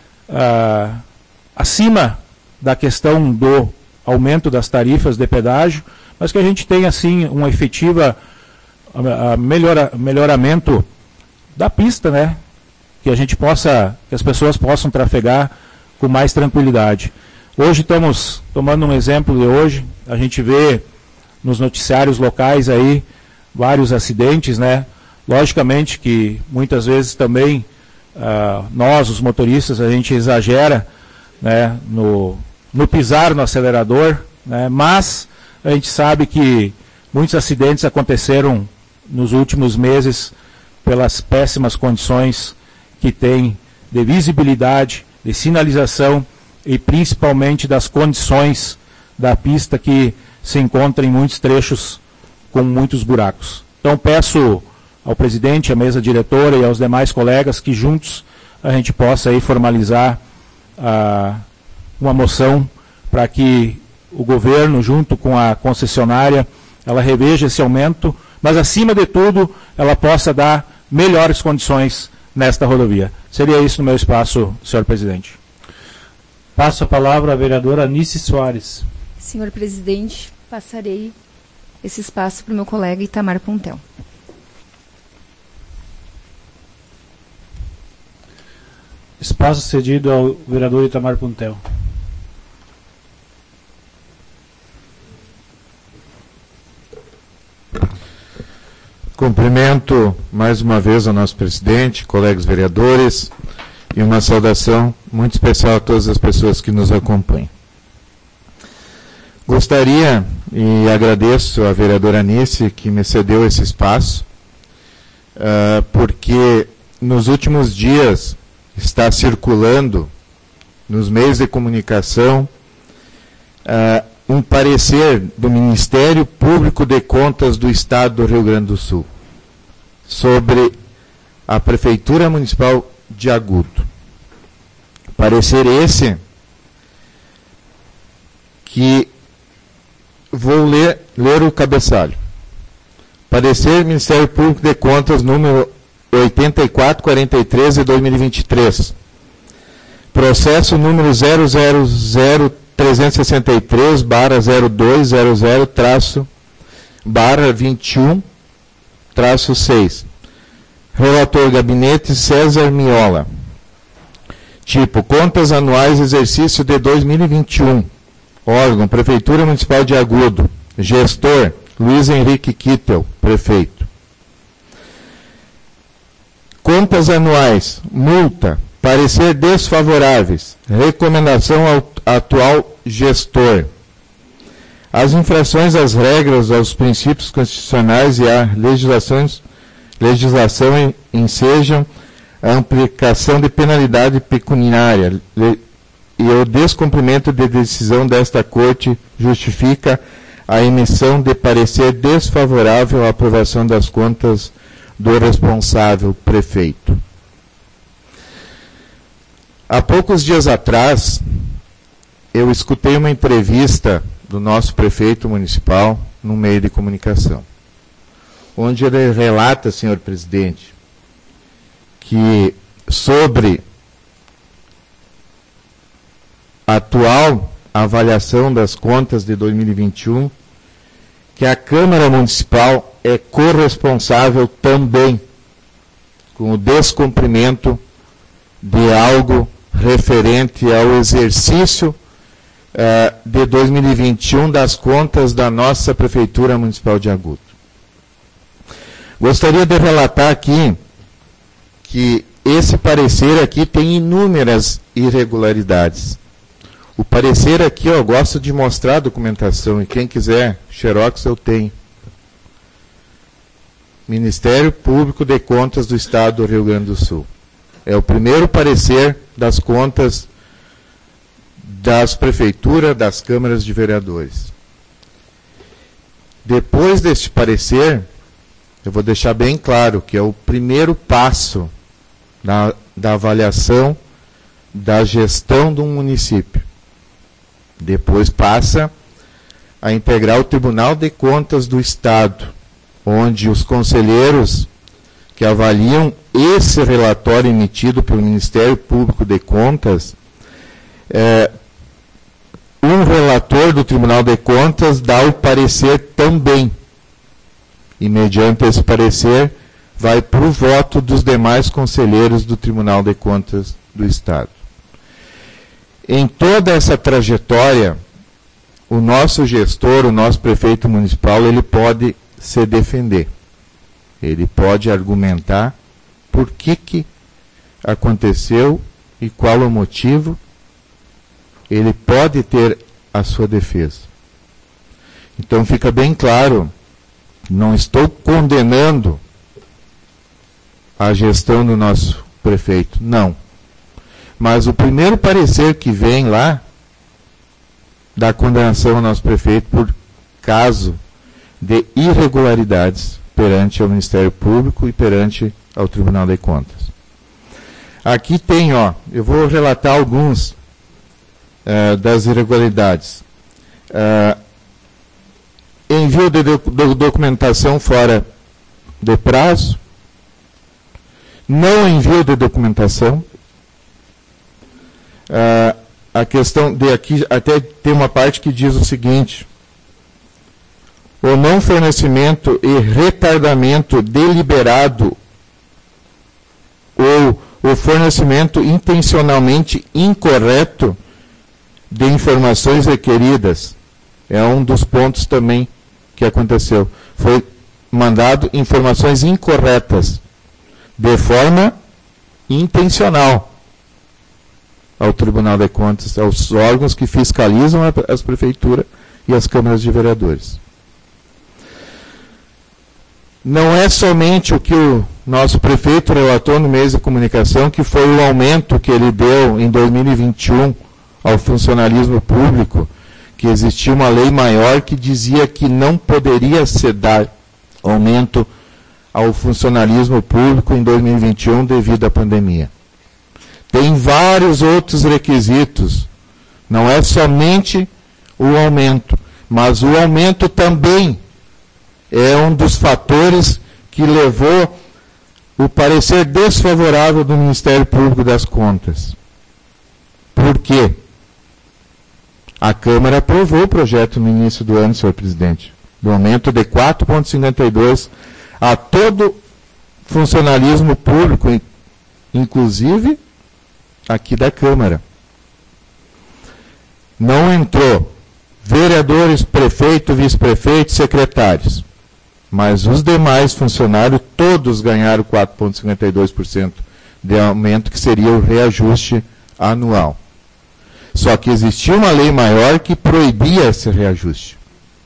uh, acima da questão do aumento das tarifas de pedágio, mas que a gente tenha, sim, uma efetiva uh, melhora, melhoramento da pista, né? Que a gente possa, que as pessoas possam trafegar com mais tranquilidade. Hoje estamos tomando um exemplo de hoje, a gente vê nos noticiários locais aí vários acidentes, né? Logicamente que muitas vezes também uh, nós, os motoristas, a gente exagera, né, no, no pisar no acelerador, né? Mas a gente sabe que muitos acidentes aconteceram nos últimos meses pelas péssimas condições que tem de visibilidade, de sinalização e principalmente das condições da pista que se encontra em muitos trechos com muitos buracos. Então peço ao presidente, à mesa diretora e aos demais colegas que juntos a gente possa aí formalizar ah, uma moção para que o governo, junto com a concessionária, ela reveja esse aumento, mas acima de tudo ela possa dar melhores condições nesta rodovia. Seria isso no meu espaço, senhor presidente. Passo a palavra à vereadora Anice Soares. Senhor presidente, passarei esse espaço para o meu colega Itamar Puntel. Espaço cedido ao vereador Itamar Puntel. Cumprimento mais uma vez ao nosso presidente, colegas vereadores, e uma saudação muito especial a todas as pessoas que nos acompanham. Gostaria e agradeço à vereadora Anice que me cedeu esse espaço, uh, porque nos últimos dias está circulando nos meios de comunicação uh, um parecer do Ministério Público de Contas do Estado do Rio Grande do Sul sobre a Prefeitura Municipal de Agudo. Parecer esse que vou ler, ler o cabeçalho. Parecer Ministério Público de Contas número oitenta e quatro quarenta e três de dois mil e vinte e três. Processo número zero zero zero trezentos e sessenta e três barra zero dois zero zero traço barra vinte e um traço seis. Relator Gabinete César Miola. Tipo, contas anuais exercício de dois mil e vinte e um. Órgão, Prefeitura Municipal de Agudo. Gestor, Luiz Henrique Kittel, prefeito. Contas anuais, multa, parecer desfavoráveis, recomendação ao atual gestor. As infrações às regras, aos princípios constitucionais e à legislações, legislação ensejam a aplicação de penalidade pecuniária e o descumprimento de decisão desta Corte justifica a emissão de parecer desfavorável à aprovação das contas do responsável prefeito. Há poucos dias atrás, eu escutei uma entrevista do nosso prefeito municipal no meio de comunicação, onde ele relata, senhor presidente, que sobre a atual avaliação das contas de dois mil e vinte e um, que a Câmara Municipal é corresponsável também com o descumprimento de algo referente ao exercício uh, de dois mil e vinte e um das contas da nossa Prefeitura Municipal de Agudo. Gostaria de relatar aqui que esse parecer aqui tem inúmeras irregularidades. O parecer aqui, ó, eu gosto de mostrar a documentação, e quem quiser, xerox eu tenho. Ministério Público de Contas do Estado do Rio Grande do Sul. É o primeiro parecer das contas das prefeituras, das câmaras de vereadores. Depois deste parecer, eu vou deixar bem claro que é o primeiro passo da, da avaliação da gestão de um município. Depois passa a integrar o Tribunal de Contas do Estado, onde os conselheiros que avaliam esse relatório emitido pelo Ministério Público de Contas, é, um relator do Tribunal de Contas dá o parecer também. E, mediante esse parecer, vai para o voto dos demais conselheiros do Tribunal de Contas do Estado. Em toda essa trajetória, o nosso gestor, o nosso prefeito municipal, ele pode se defender. Ele pode argumentar por que, que aconteceu e qual o motivo. Ele pode ter a sua defesa. Então fica bem claro, não estou condenando a gestão do nosso prefeito, não. Mas o primeiro parecer que vem lá da condenação ao nosso prefeito por caso de irregularidades perante o Ministério Público e perante ao Tribunal de Contas. Aqui tem, ó, eu vou relatar alguns uh, das irregularidades. Uh, envio de do, documentação fora de prazo, não envio de documentação, uh, a questão de aqui, até tem uma parte que diz o seguinte: o não fornecimento e retardamento deliberado ou o fornecimento intencionalmente incorreto de informações requeridas. É um dos pontos também que aconteceu. Foi mandado informações incorretas, de forma intencional, ao Tribunal de Contas, aos órgãos que fiscalizam as prefeituras e as câmaras de vereadores. Não é somente o que o nosso prefeito relatou no mês de comunicação, que foi o aumento que ele deu em dois mil e vinte e um ao funcionalismo público, que existia uma lei maior que dizia que não poderia se dar aumento ao funcionalismo público em dois mil e vinte e um devido à pandemia. Tem vários outros requisitos, não é somente o aumento, mas o aumento também é um dos fatores que levou o parecer desfavorável do Ministério Público das Contas. Por quê? A Câmara aprovou o projeto no início do ano, senhor presidente, do aumento de quatro vírgula cinquenta e dois a todo funcionalismo público, inclusive aqui da Câmara. Não entrou vereadores, prefeito, vice-prefeito, secretários. Mas os demais funcionários, todos ganharam quatro vírgula cinquenta e dois por cento de aumento, que seria o reajuste anual. Só que existia uma lei maior que proibia esse reajuste.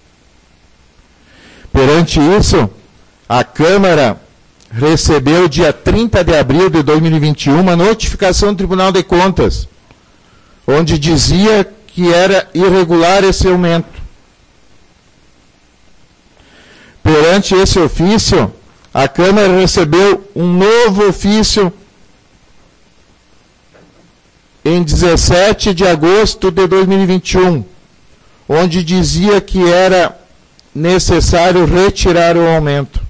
Perante isso, a Câmara recebeu, dia trinta de abril de dois mil e vinte e um, uma notificação do Tribunal de Contas, onde dizia que era irregular esse aumento. Perante esse ofício, a Câmara recebeu um novo ofício em dezessete de agosto de dois mil e vinte e um, onde dizia que era necessário retirar o aumento.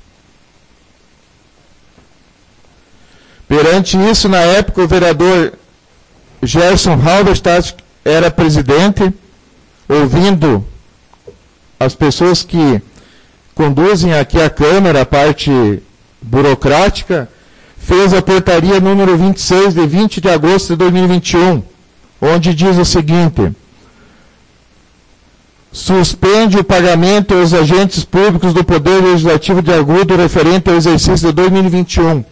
Perante isso, na época, o vereador Gerson Halberstadt era presidente, ouvindo as pessoas que conduzem aqui a Câmara, a parte burocrática, fez a portaria número vinte e seis, de vinte de agosto de dois mil e vinte e um, onde diz o seguinte: suspende o pagamento aos agentes públicos do Poder Legislativo de Agudo referente ao exercício de dois mil e vinte e um.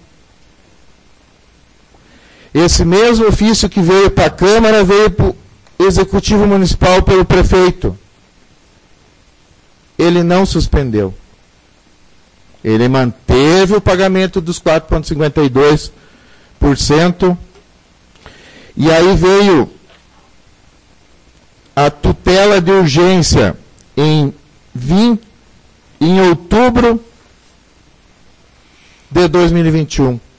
Esse mesmo ofício que veio para a Câmara veio para o Executivo Municipal pelo prefeito. Ele não suspendeu. Ele manteve o pagamento dos quatro vírgula cinquenta e dois por cento. E aí veio a tutela de urgência em, vinte, em outubro de dois mil e vinte e um.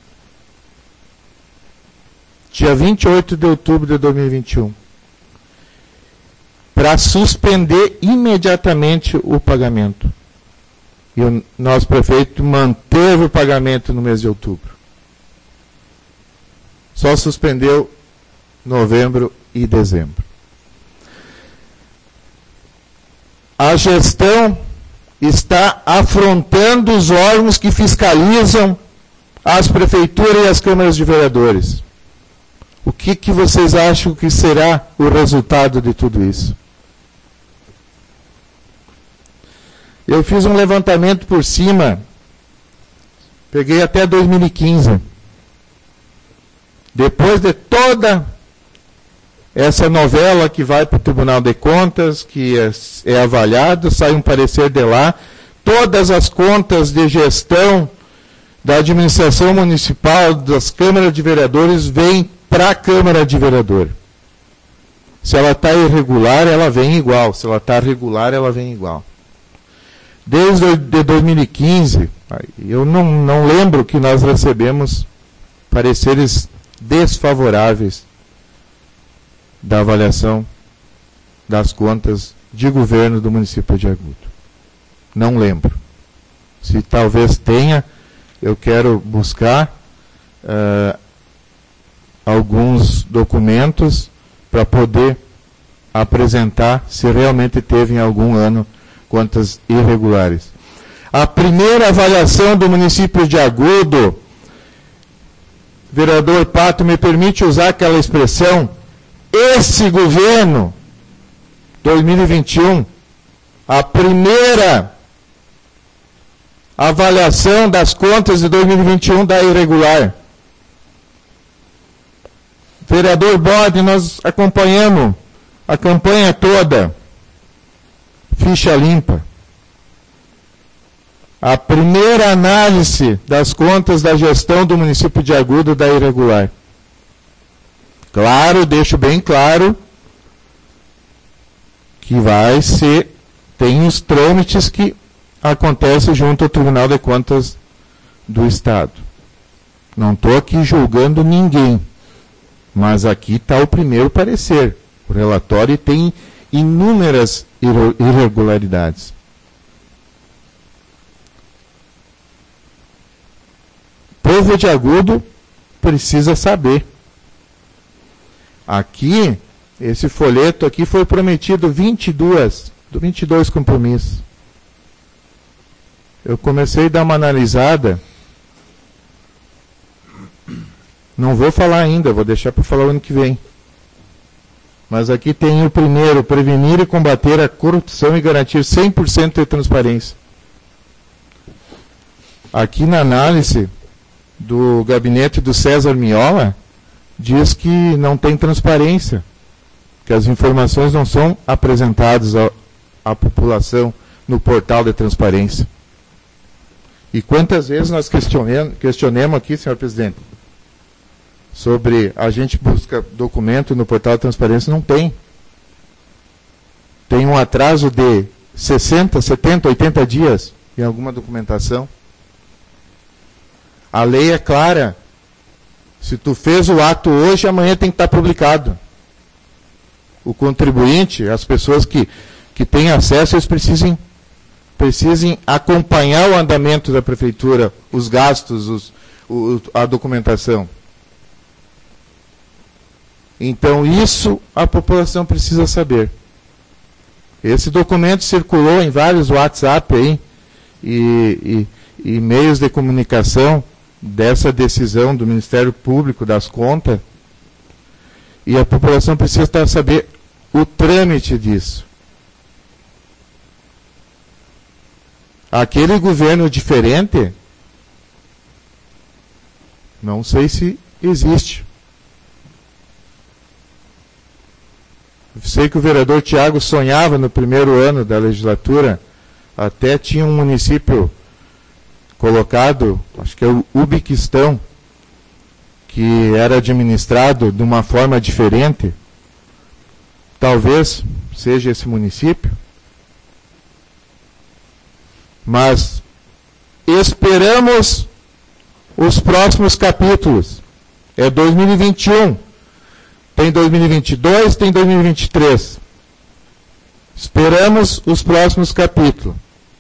Dia vinte e oito de outubro de dois mil e vinte e um. Para suspender imediatamente o pagamento. E o nosso prefeito manteve o pagamento no mês de outubro. Só suspendeu novembro e dezembro. A gestão está afrontando os órgãos que fiscalizam as prefeituras e as câmaras de vereadores. O que, que vocês acham que será o resultado de tudo isso? Eu fiz um levantamento por cima, peguei até dois mil e quinze. Depois de toda essa novela que vai para o Tribunal de Contas, que é, é avaliado, sai um parecer de lá, todas as contas de gestão da administração municipal, das câmaras de vereadores, vêm para a Câmara de Vereador. Se ela está irregular, ela vem igual. Se ela está regular, ela vem igual. Desde de dois mil e quinze, eu não, não lembro que nós recebemos pareceres desfavoráveis da avaliação das contas de governo do município de Agudo. Não lembro. Se talvez tenha, eu quero buscar uh, alguns documentos para poder apresentar se realmente teve em algum ano contas irregulares. A primeira avaliação do município de Agudo, vereador Pato, me permite usar aquela expressão, esse governo, dois mil e vinte e um, a primeira avaliação das contas de dois mil e vinte e um da irregular. Vereador Bode, nós acompanhamos a campanha toda. Ficha limpa. A primeira análise das contas da gestão do município de Agudo da irregular. Claro, deixo bem claro que vai ser, tem os trâmites que acontecem junto ao Tribunal de Contas do Estado. Não estou aqui julgando ninguém. Mas aqui está o primeiro parecer. O relatório tem inúmeras irregularidades. Povo de Agudo precisa saber. Aqui, esse folheto aqui foi prometido vinte e dois, vinte e dois compromissos. Eu comecei a dar uma analisada. Não vou falar ainda, vou deixar para falar o ano que vem. Mas aqui tem o primeiro, prevenir e combater a corrupção e garantir cem por cento de transparência. Aqui na análise do gabinete do César Miola, diz que não tem transparência, que as informações não são apresentadas à, à população no portal de transparência. E quantas vezes nós questionemos, questionemos aqui, senhor presidente, sobre a gente busca documento no portal de transparência, não tem. Tem um atraso de sessenta, setenta, oitenta dias em alguma documentação. A lei é clara. Se tu fez o ato hoje, amanhã tem que estar publicado. O contribuinte, as pessoas que, que têm acesso, eles precisem, precisem acompanhar o andamento da prefeitura, os gastos, os, o, a documentação. Então, isso a população precisa saber. Esse documento circulou em vários WhatsApp aí, e, e, e meios de comunicação dessa decisão do Ministério Público das Contas, e a população precisa saber o trâmite disso. Aquele governo diferente, não sei se existe. Eu sei que o vereador Tiago sonhava no primeiro ano da legislatura, até tinha um município colocado, acho que é o Ubiquistão, que era administrado de uma forma diferente. Talvez seja esse município. Mas esperamos os próximos capítulos. É dois mil e vinte e um. Tem dois mil e vinte e dois, tem dois mil e vinte e três. Esperamos os próximos capítulos.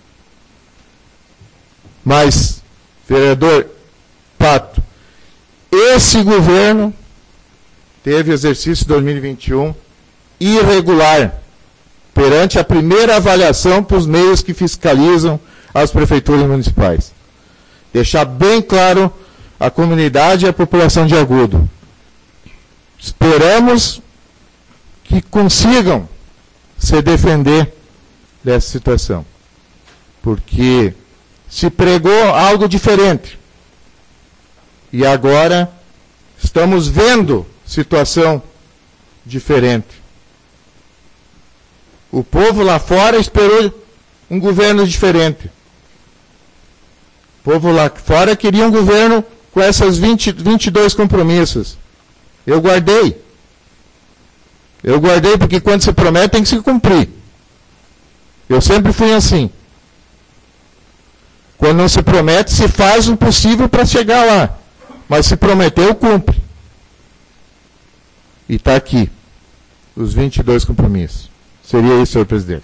Mas, vereador Pato, esse governo teve exercício dois mil e vinte e um irregular perante a primeira avaliação para os meios que fiscalizam as prefeituras municipais. Deixar bem claro a comunidade e a população de Agudo. Esperamos que consigam se defender dessa situação. Porque se pregou algo diferente. E agora estamos vendo situação diferente. O povo lá fora esperou um governo diferente. O povo lá fora queria um governo com essas vinte, vinte e dois compromissos. Eu guardei. Eu guardei porque quando se promete tem que se cumprir. Eu sempre fui assim. Quando não se promete, se faz o possível para chegar lá. Mas se prometeu, cumpre. E está aqui. Os vinte e dois compromissos. Seria isso, senhor presidente.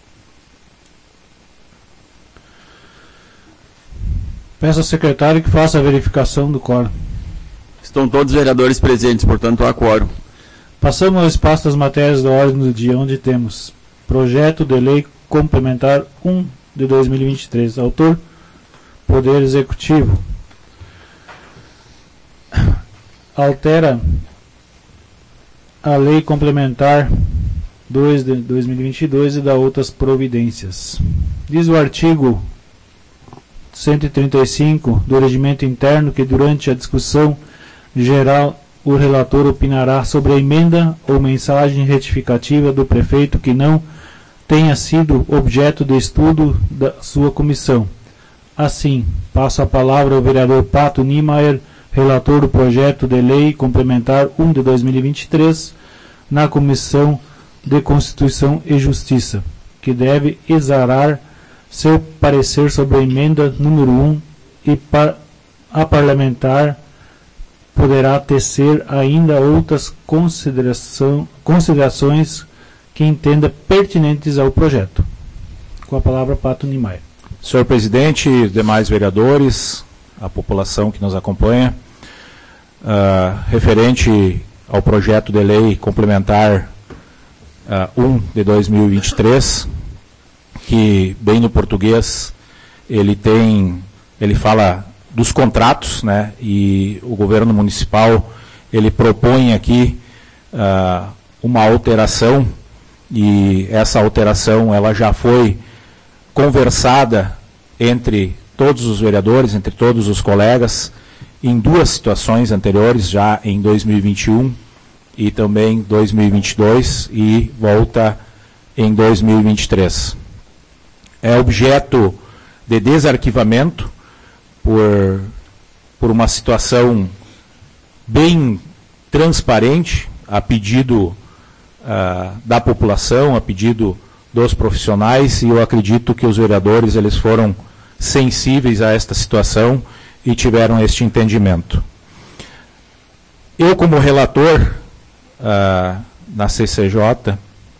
Peço ao secretário que faça a verificação do quórum. Estão todos os vereadores presentes, portanto há quórum. Passamos ao espaço das matérias da ordem do dia, onde temos Projeto de Lei Complementar um de dois mil e vinte e três. Autor, Poder Executivo. Altera a Lei Complementar dois de dois mil e vinte e dois e dá outras providências. Diz o artigo cento e trinta e cinco do Regimento Interno que durante a discussão geral o relator opinará sobre a emenda ou mensagem retificativa do prefeito que não tenha sido objeto de estudo da sua comissão. Assim, passo a palavra ao vereador Pato Niemeyer, relator do projeto de lei complementar um de dois mil e vinte e três, na Comissão de Constituição e Justiça, que deve exarar seu parecer sobre a emenda número um e par, a parlamentar poderá tecer ainda outras consideração, considerações que entenda pertinentes ao projeto. Com a palavra, Pato Niemeyer. Senhor presidente, demais vereadores, a população que nos acompanha, uh, referente ao projeto de lei complementar uh, um de dois mil e vinte e três, que bem no português ele tem, ele fala dos contratos, né, e o governo municipal ele propõe aqui uh, uma alteração, e essa alteração ela já foi conversada entre todos os vereadores, entre todos os colegas, em duas situações anteriores, já em dois mil e vinte e um e também dois mil e vinte e dois, e volta em dois mil e vinte e três. É objeto de desarquivamento por, por uma situação bem transparente, a pedido uh, da população, a pedido dos profissionais, e eu acredito que os vereadores eles foram sensíveis a esta situação e tiveram este entendimento. Eu, como relator ah, na C C J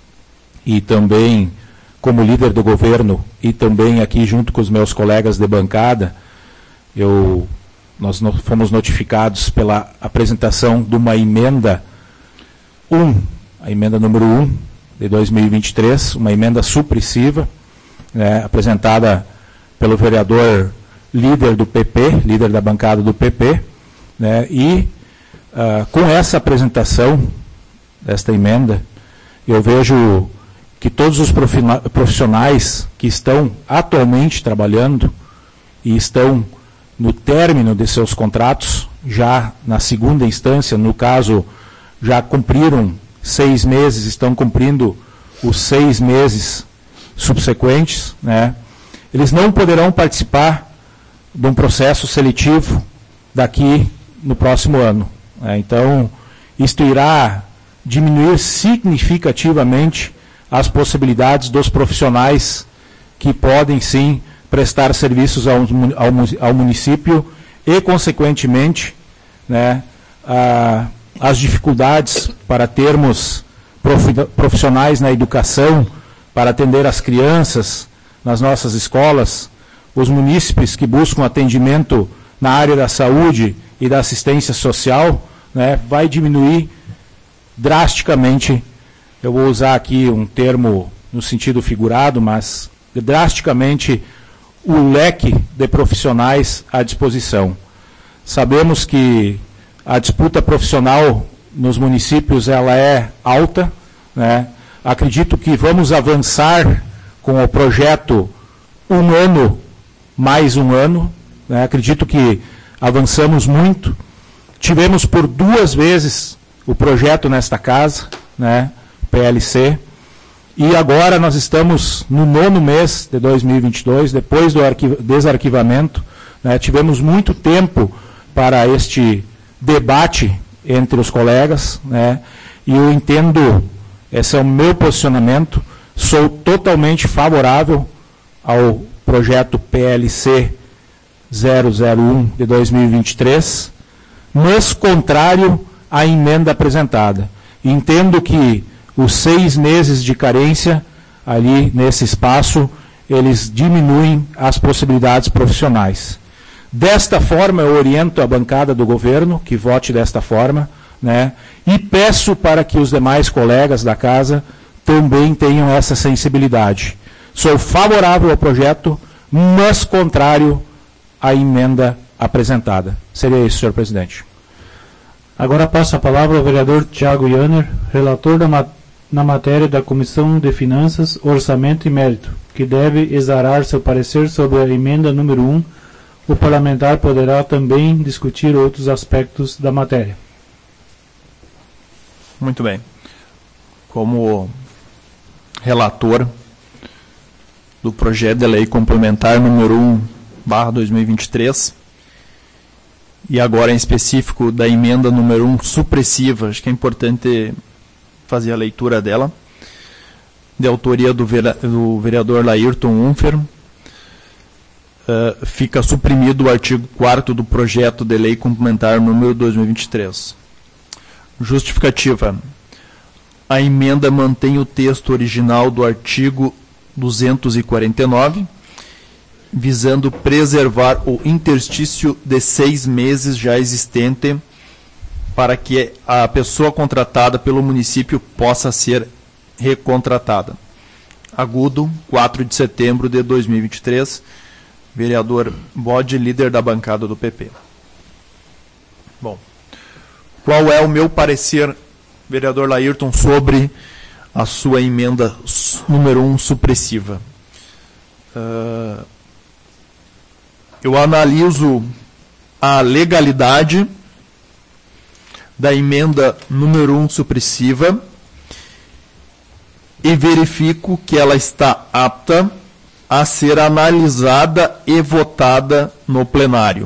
e também como líder do governo e também aqui junto com os meus colegas de bancada, eu, nós no, fomos notificados pela apresentação de uma emenda um, a emenda número um de dois mil e vinte e três, uma emenda supressiva, né, apresentada pelo vereador líder do P P, líder da bancada do P P, né, e uh, com essa apresentação desta emenda, eu vejo que todos os profissionais que estão atualmente trabalhando e estão no término de seus contratos, já na segunda instância, no caso, já cumpriram seis meses, estão cumprindo os seis meses subsequentes, né, eles não poderão participar de um processo seletivo daqui no próximo ano. Né. Então, isto irá diminuir significativamente as possibilidades dos profissionais que podem, sim, prestar serviços ao, ao, ao município e, consequentemente, né, a, as dificuldades para termos profissionais na educação, para atender as crianças nas nossas escolas, os munícipes que buscam atendimento na área da saúde e da assistência social, né, vai diminuir drasticamente. Eu vou usar aqui um termo no sentido figurado, mas drasticamente o leque de profissionais à disposição. Sabemos que a disputa profissional nos municípios ela é alta, né? Acredito que vamos avançar com o projeto um ano mais um ano, né? Acredito que avançamos muito. Tivemos por duas vezes o projeto nesta casa, né? P L C, e agora nós estamos no nono mês de dois mil e vinte e dois, depois do desarquivamento, né, tivemos muito tempo para este debate entre os colegas, né, e eu entendo, esse é o meu posicionamento, sou totalmente favorável ao projeto P L C zero zero um de dois mil e vinte e três, mas contrário à emenda apresentada. Entendo que os seis meses de carência, ali nesse espaço, eles diminuem as possibilidades profissionais. Desta forma, eu oriento a bancada do governo, que vote desta forma, né, e peço para que os demais colegas da casa também tenham essa sensibilidade. Sou favorável ao projeto, mas contrário à emenda apresentada. Seria isso, senhor presidente. Agora passo a palavra ao vereador Tiago Janner, relator da matéria, na matéria da Comissão de Finanças, Orçamento e Mérito, que deve exarar seu parecer sobre a emenda número um. O parlamentar poderá também discutir outros aspectos da matéria. Muito bem. Como relator do projeto de lei complementar número um barra dois mil e vinte e três, e agora em específico da emenda número um supressiva, acho que é importante fazer a leitura dela, de autoria do, vera, do vereador Laírton Unfer, uh, fica suprimido o artigo quarto do projeto de lei complementar número dois mil e vinte e três. Justificativa. A emenda mantém o texto original do artigo duzentos e quarenta e nove, visando preservar o interstício de seis meses já existente para que a pessoa contratada pelo município possa ser recontratada. Agudo, quatro de setembro de dois mil e vinte e três, vereador Bode, líder da bancada do P P. Bom, qual é o meu parecer, vereador Laírton, sobre a sua emenda número um supressiva? Uh, eu analiso a legalidade da emenda número um supressiva e verifico que ela está apta a ser analisada e votada no plenário.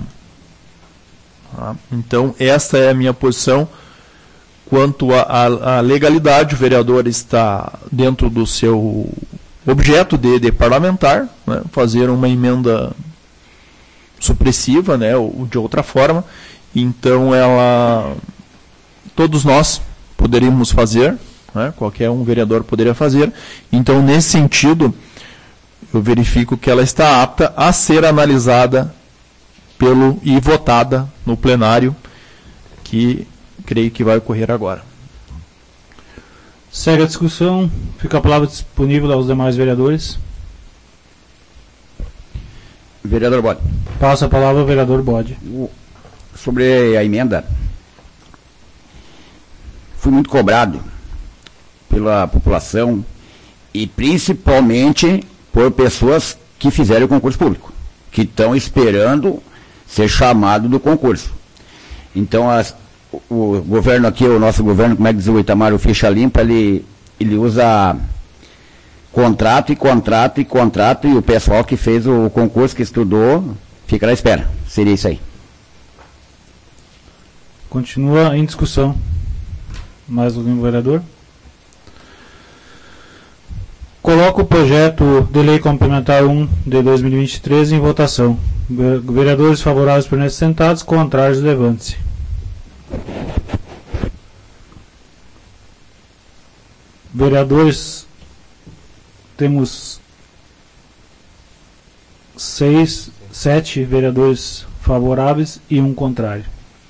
Então, esta é a minha posição quanto à legalidade. O vereador está dentro do seu objeto de, de parlamentar, né, fazer uma emenda supressiva, né, ou de outra forma. Então, ela, todos nós poderíamos fazer, né, qualquer um vereador poderia fazer. Então, nesse sentido, eu verifico que ela está apta a ser analisada pelo, e votada no plenário, que creio que vai ocorrer agora. Segue a discussão. Fica a palavra disponível aos demais vereadores. Vereador Bode. Passa a palavra ao vereador Bode. Sobre a emenda, fui muito cobrado pela população e principalmente por pessoas que fizeram o concurso público, que estão esperando ser chamado do concurso. Então, as, o, o governo aqui, o nosso governo, como é que diz o Itamar, o ficha limpa, ele, ele usa contrato e contrato e contrato, e o pessoal que fez o concurso, que estudou, fica na espera. Seria isso aí. Continua em discussão. Mais algum vereador? Coloco o projeto de lei complementar um de dois mil e vinte e três em votação. Vereadores favoráveis permaneçam sentados, contrários levante-se. Vereadores, temos seis, sete vereadores favoráveis e um contrário.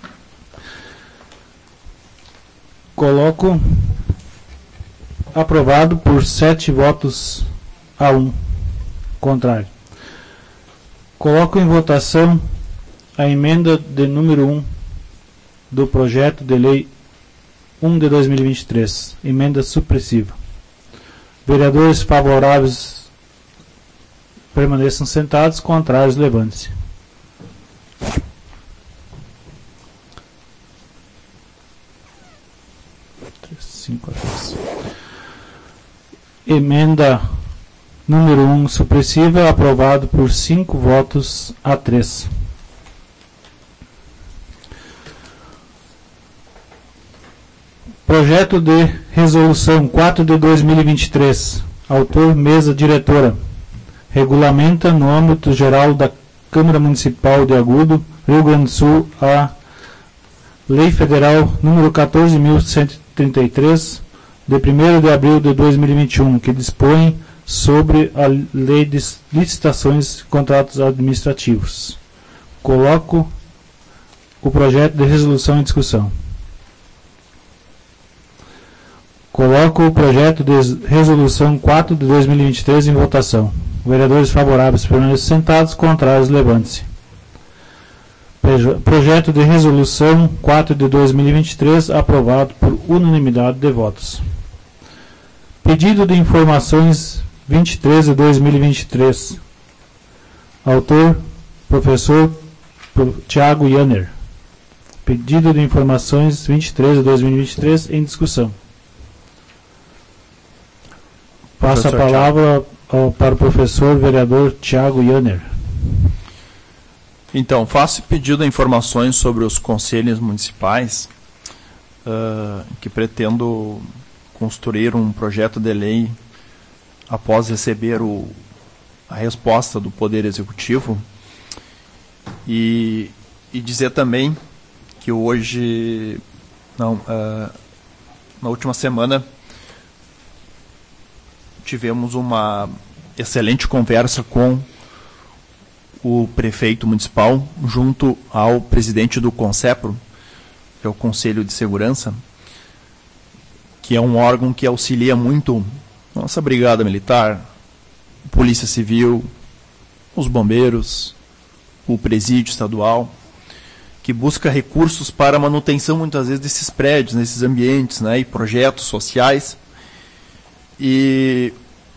Coloco aprovado por sete votos a um contrário. Coloco em votação a emenda de número um do projeto de lei um de dois mil e vinte e três, emenda supressiva. Vereadores favoráveis permaneçam sentados, contrários levante-se. Emenda número um supressiva, aprovado por cinco votos a três. Projeto de resolução quatro de dois mil e vinte e três, autor mesa diretora, regulamenta no âmbito geral da Câmara Municipal de Agudo, Rio Grande do Sul, a Lei Federal número quatorze mil cento e trinta e três, de primeiro de abril de dois mil e vinte e um, que dispõe sobre a Lei de Licitações e Contratos Administrativos. Coloco o projeto de resolução em discussão. Coloco o projeto de resolução quatro de dois mil e vinte e três em votação. Vereadores favoráveis permaneçam sentados, contrários levante-se. Projeto de resolução quatro de dois mil e vinte e três aprovado por unanimidade de votos. Pedido de informações vinte e três de dois mil e vinte e três. Autor, professor Tiago Yanner. Pedido de informações vinte e três de dois mil e vinte e três em discussão. Passo a palavra ao, para o professor vereador Tiago Yanner. Então, faço pedido de informações sobre os conselhos municipais, uh, que pretendo construir um projeto de lei após receber o, a resposta do Poder Executivo, e, e dizer também que hoje, não, uh, na última semana, tivemos uma excelente conversa com o prefeito municipal, junto ao presidente do CONSEPRO, que é o Conselho de Segurança, que é um órgão que auxilia muito nossa Brigada Militar, Polícia Civil, os bombeiros, o presídio estadual, que busca recursos para a manutenção, muitas vezes, desses prédios, nesses ambientes, né, e projetos sociais. E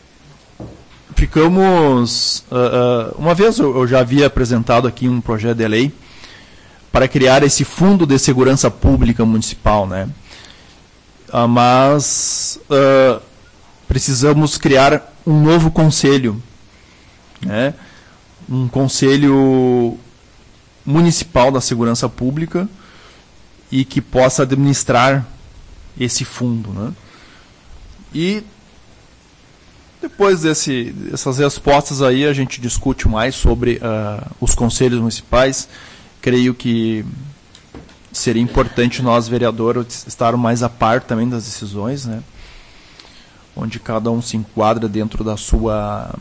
ficamos, uh, uh, uma vez eu, eu já havia apresentado aqui um projeto de lei para criar esse Fundo de Segurança Pública Municipal, né? Uh, mas uh, precisamos criar um novo conselho, né? Um conselho municipal da segurança pública e que possa administrar esse fundo, né? E Depois desse, dessas respostas aí, a gente discute mais sobre uh, os conselhos municipais. Creio que seria importante nós, vereadores, estarmos mais a par também das decisões, né? Onde cada um se enquadra dentro da sua,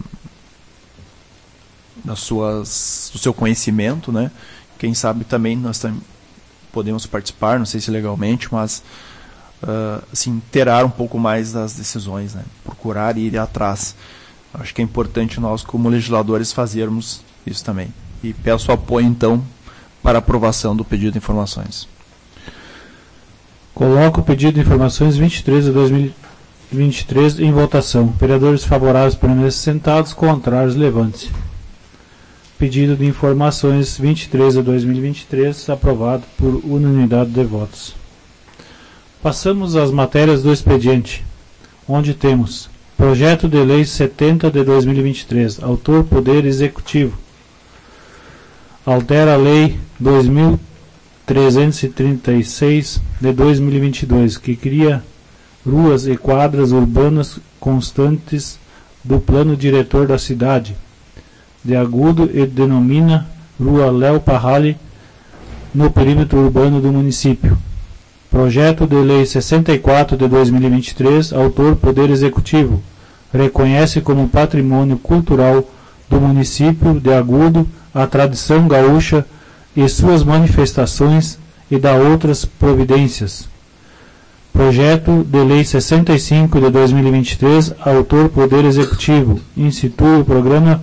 das suas, do seu conhecimento, né? Quem sabe também nós tam podemos participar, não sei se legalmente, mas uh, assim, interar um pouco mais das decisões, né? Procurar ir atrás. Acho que é importante nós, como legisladores, fazermos isso também. E peço apoio, então, para aprovação do pedido de informações. Coloco o pedido de informações vinte e três de dois mil e vinte e três em votação. Vereadores favoráveis permaneçam sentados, contrários levante-se. Pedido de informações vinte e três de dois mil e vinte e três aprovado por unanimidade de votos. Passamos às matérias do expediente, onde temos Projeto de Lei setenta de dois mil e vinte e três, autor Poder Executivo. Altera a Lei dois mil trezentos e trinta e seis de dois mil e vinte e dois, que cria ruas e quadras urbanas constantes do plano diretor da cidade de Agudo e denomina Rua Léo Parrali no perímetro urbano do município. Projeto de Lei sessenta e quatro de dois mil e vinte e três, autor Poder Executivo, reconhece como patrimônio cultural do município de Agudo a tradição gaúcha e suas manifestações e dá outras providências. Projeto de Lei sessenta e cinco de dois mil e vinte e três, autor Poder Executivo, institui o programa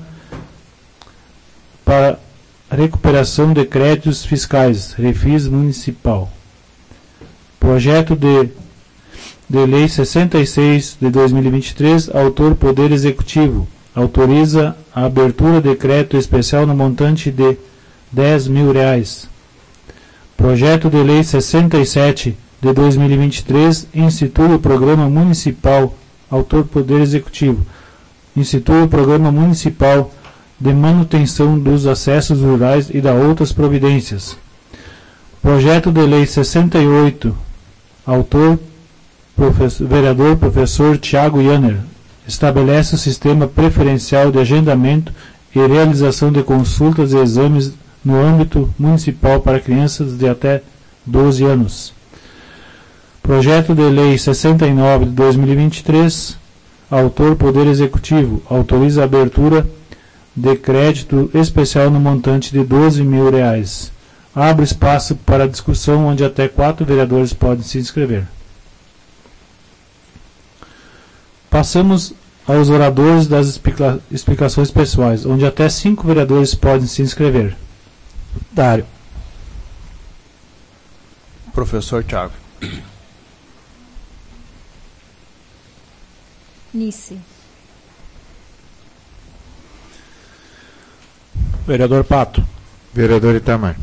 para recuperação de créditos fiscais, Refis Municipal. Projeto de, de Lei sessenta e seis de dois mil e vinte e três, autor Poder Executivo, autoriza a abertura de crédito especial no montante de dez mil reais. Projeto de Lei sessenta e sete de dois mil e vinte e três, institui o Programa Municipal, autor Poder Executivo, institui o Programa Municipal de Manutenção dos Acessos Rurais e dá outras providências. Projeto de Lei sessenta e oito, autor professor, vereador professor Tiago Yanner, estabelece o sistema preferencial de agendamento e realização de consultas e exames no âmbito municipal para crianças de até doze anos. Projeto de Lei sessenta e nove de dois mil e vinte e três, autor Poder Executivo, autoriza a abertura de crédito especial no montante de doze mil reais. Abre espaço para discussão onde até quatro vereadores podem se inscrever. Passamos aos oradores das explica explicações pessoais, onde até cinco vereadores podem se inscrever. Dário. Professor Tiago. Nice. Vereador Pato. Vereador Itamar.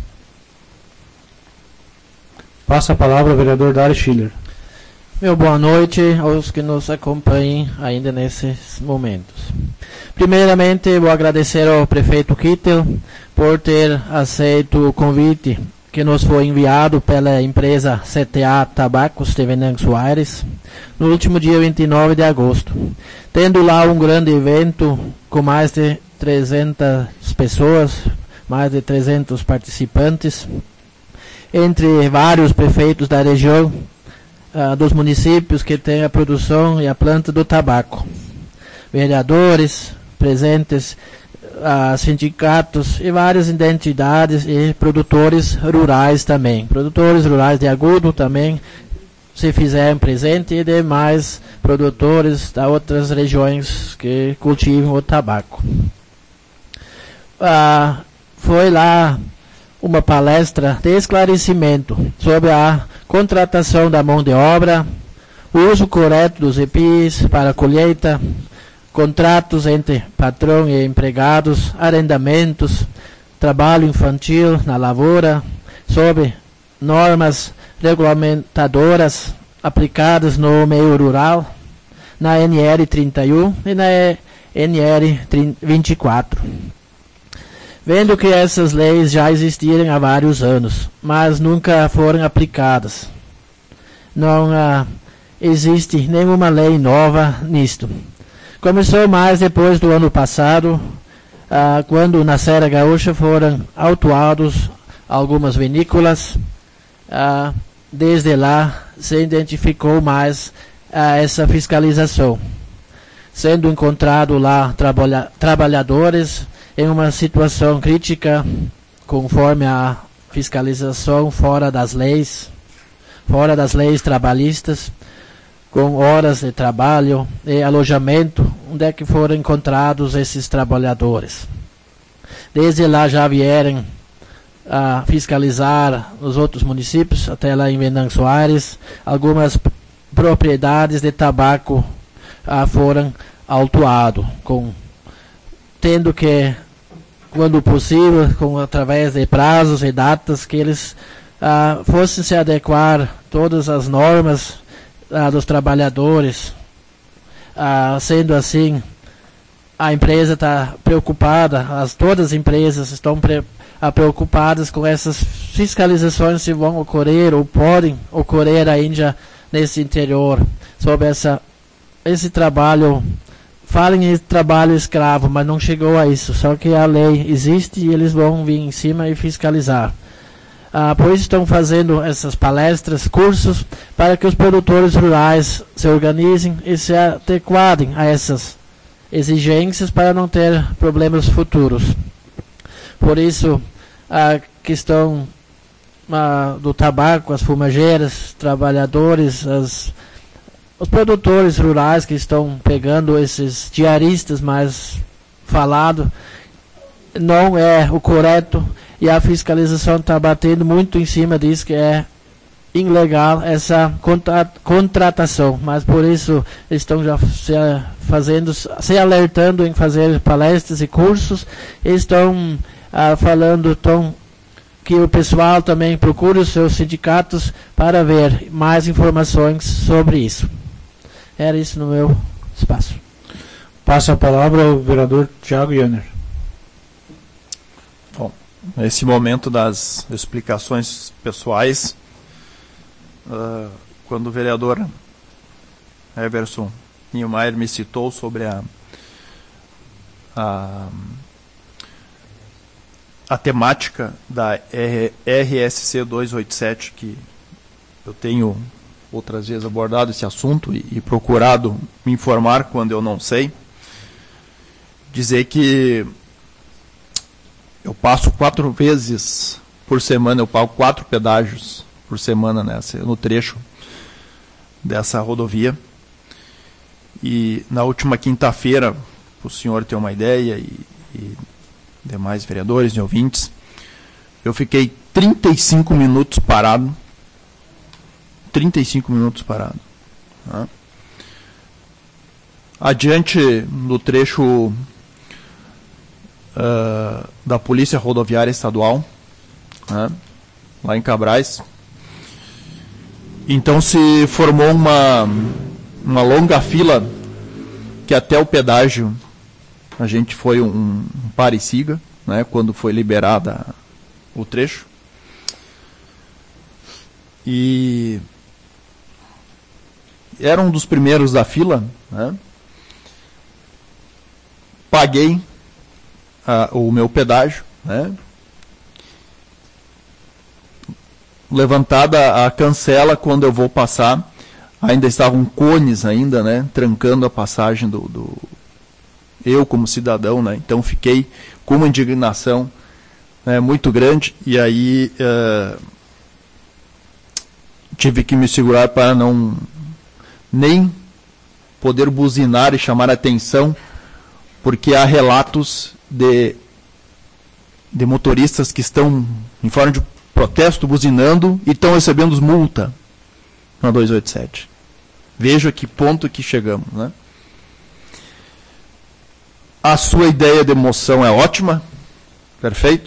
Passa a palavra ao vereador Dário Schiller. Meu boa noite aos que nos acompanhem ainda nesses momentos. Primeiramente, vou agradecer ao prefeito Kittel por ter aceito o convite que nos foi enviado pela empresa C T A Tabacos de Venâncio Aires no último dia vinte e nove de agosto, tendo lá um grande evento com mais de trezentas pessoas, mais de trezentos participantes, entre vários prefeitos da região, uh, dos municípios que têm a produção e a planta do tabaco, vereadores presentes, uh, sindicatos e várias entidades e produtores rurais também. Produtores rurais de Agudo também se fizeram presente e demais produtores de outras regiões que cultivam o tabaco. Uh, foi lá uma palestra de esclarecimento sobre a contratação da mão de obra, o uso correto dos E P Is para a colheita, contratos entre patrão e empregados, arrendamentos, trabalho infantil na lavoura, sobre normas regulamentadoras aplicadas no meio rural, na N R trinta e um e na N R vinte e quatro. Vendo que essas leis já existiram há vários anos, mas nunca foram aplicadas. Não ah, existe nenhuma lei nova nisto. Começou mais depois do ano passado, ah, quando na Serra Gaúcha foram autuados algumas vinícolas. Ah, desde lá se identificou mais ah, essa fiscalização, sendo encontrado lá trabalha, trabalhadores em uma situação crítica, conforme a fiscalização fora das leis, fora das leis trabalhistas, com horas de trabalho e alojamento, onde é que foram encontrados esses trabalhadores. Desde lá já vieram a fiscalizar os outros municípios, até lá em Venâncio Aires, algumas propriedades de tabaco ah, foram autuados, com tendo que, quando possível, com, através de prazos e datas, que eles ah, fossem se adequar todas as normas ah, dos trabalhadores. Ah, sendo assim, a empresa está preocupada, as, todas as empresas estão pre, ah, preocupadas com essas fiscalizações que vão ocorrer ou podem ocorrer ainda nesse interior, sobre essa, esse trabalho. Falam em trabalho escravo, mas não chegou a isso. Só que a lei existe e eles vão vir em cima e fiscalizar. Ah, por isso estão fazendo essas palestras, cursos, para que os produtores rurais se organizem e se adequem a essas exigências para não ter problemas futuros. Por isso, a questão ah, do tabaco, as fumageiras, trabalhadores, as os produtores rurais que estão pegando esses diaristas mais falado, não é o correto, e a fiscalização está batendo muito em cima disso, que é ilegal essa contra, contratação, mas por isso estão já se fazendo, se alertando em fazer palestras e cursos, estão ah, falando tão, que o pessoal também procure os seus sindicatos para ver mais informações sobre isso. Era isso no meu espaço. Passa a palavra ao vereador Tiago Janner. Bom, nesse momento das explicações pessoais, uh, quando o vereador Everson Niemeyer me citou sobre a, a, a temática da R S C duzentos e oitenta e sete, que eu tenho outras vezes abordado esse assunto e, e procurado me informar quando eu não sei, dizer que eu passo quatro vezes por semana, eu pago quatro pedágios por semana nessa, no trecho dessa rodovia. E na última quinta-feira, para o senhor ter uma ideia, e, e demais vereadores e ouvintes, eu fiquei trinta e cinco minutos parado, trinta e cinco minutos parado. Né? Adiante no trecho uh, da Polícia Rodoviária Estadual, né? Lá em Cabrais. Então se formou uma, uma longa fila que até o pedágio a gente foi um, um pare e siga, né? Quando foi liberada o trecho. E era um dos primeiros da fila, né? Paguei uh, o meu pedágio, né? Levantada a cancela, quando eu vou passar, ainda estavam cones ainda, né? Trancando a passagem do, do eu como cidadão, né? Então fiquei com uma indignação, né, muito grande, e aí uh, tive que me segurar para não nem poder buzinar e chamar a atenção, porque há relatos de, de motoristas que estão em forma de protesto buzinando e estão recebendo multa na duzentos e oitenta e sete. Veja que ponto que chegamos, né? A sua ideia de moção é ótima, perfeito.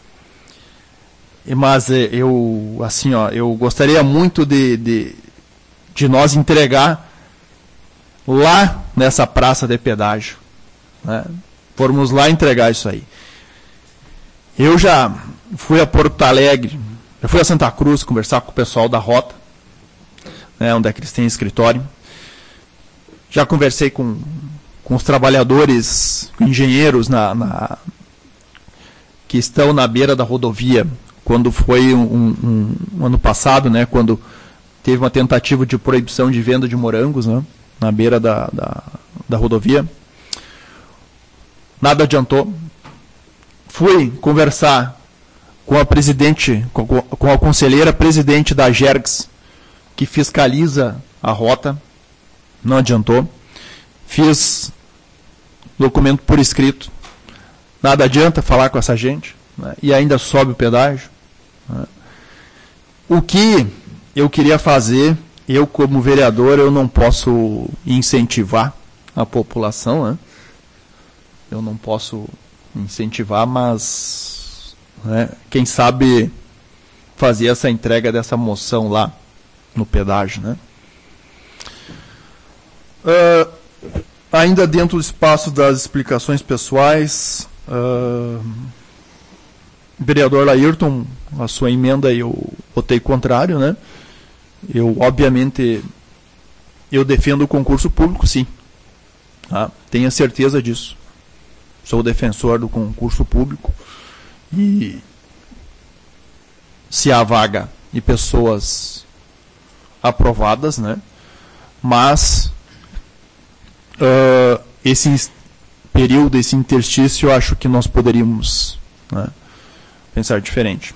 Mas eu, assim, ó, eu gostaria muito de, de de nós entregar lá nessa praça de pedágio, né? Formos lá entregar isso aí. Eu já fui a Porto Alegre, já fui a Santa Cruz conversar com o pessoal da Rota, né, onde é que eles têm escritório. Já conversei com, com com os trabalhadores, engenheiros na, na, que estão na beira da rodovia, quando foi um, um, um ano passado, né, quando teve uma tentativa de proibição de venda de morangos, né, na beira da, da, da rodovia. Nada adiantou. Fui conversar com a presidente, com, com a conselheira presidente da Jergs, que fiscaliza a rota. Não adiantou. Fiz documento por escrito. Nada adianta falar com essa gente, né, e ainda sobe o pedágio. Né. O que eu queria fazer, eu como vereador, eu não posso incentivar a população, né? Eu não posso incentivar, mas, né, quem sabe fazer essa entrega dessa moção lá no pedágio, né? Uh, ainda dentro do espaço das explicações pessoais, uh, vereador Laírton, a sua emenda eu votei contrário, né? Eu, obviamente, eu defendo o concurso público, sim. Tá? Tenha certeza disso. Sou defensor do concurso público. E se há vaga e pessoas aprovadas, né? Mas uh, esse período, esse interstício, eu acho que nós poderíamos, né, pensar diferente.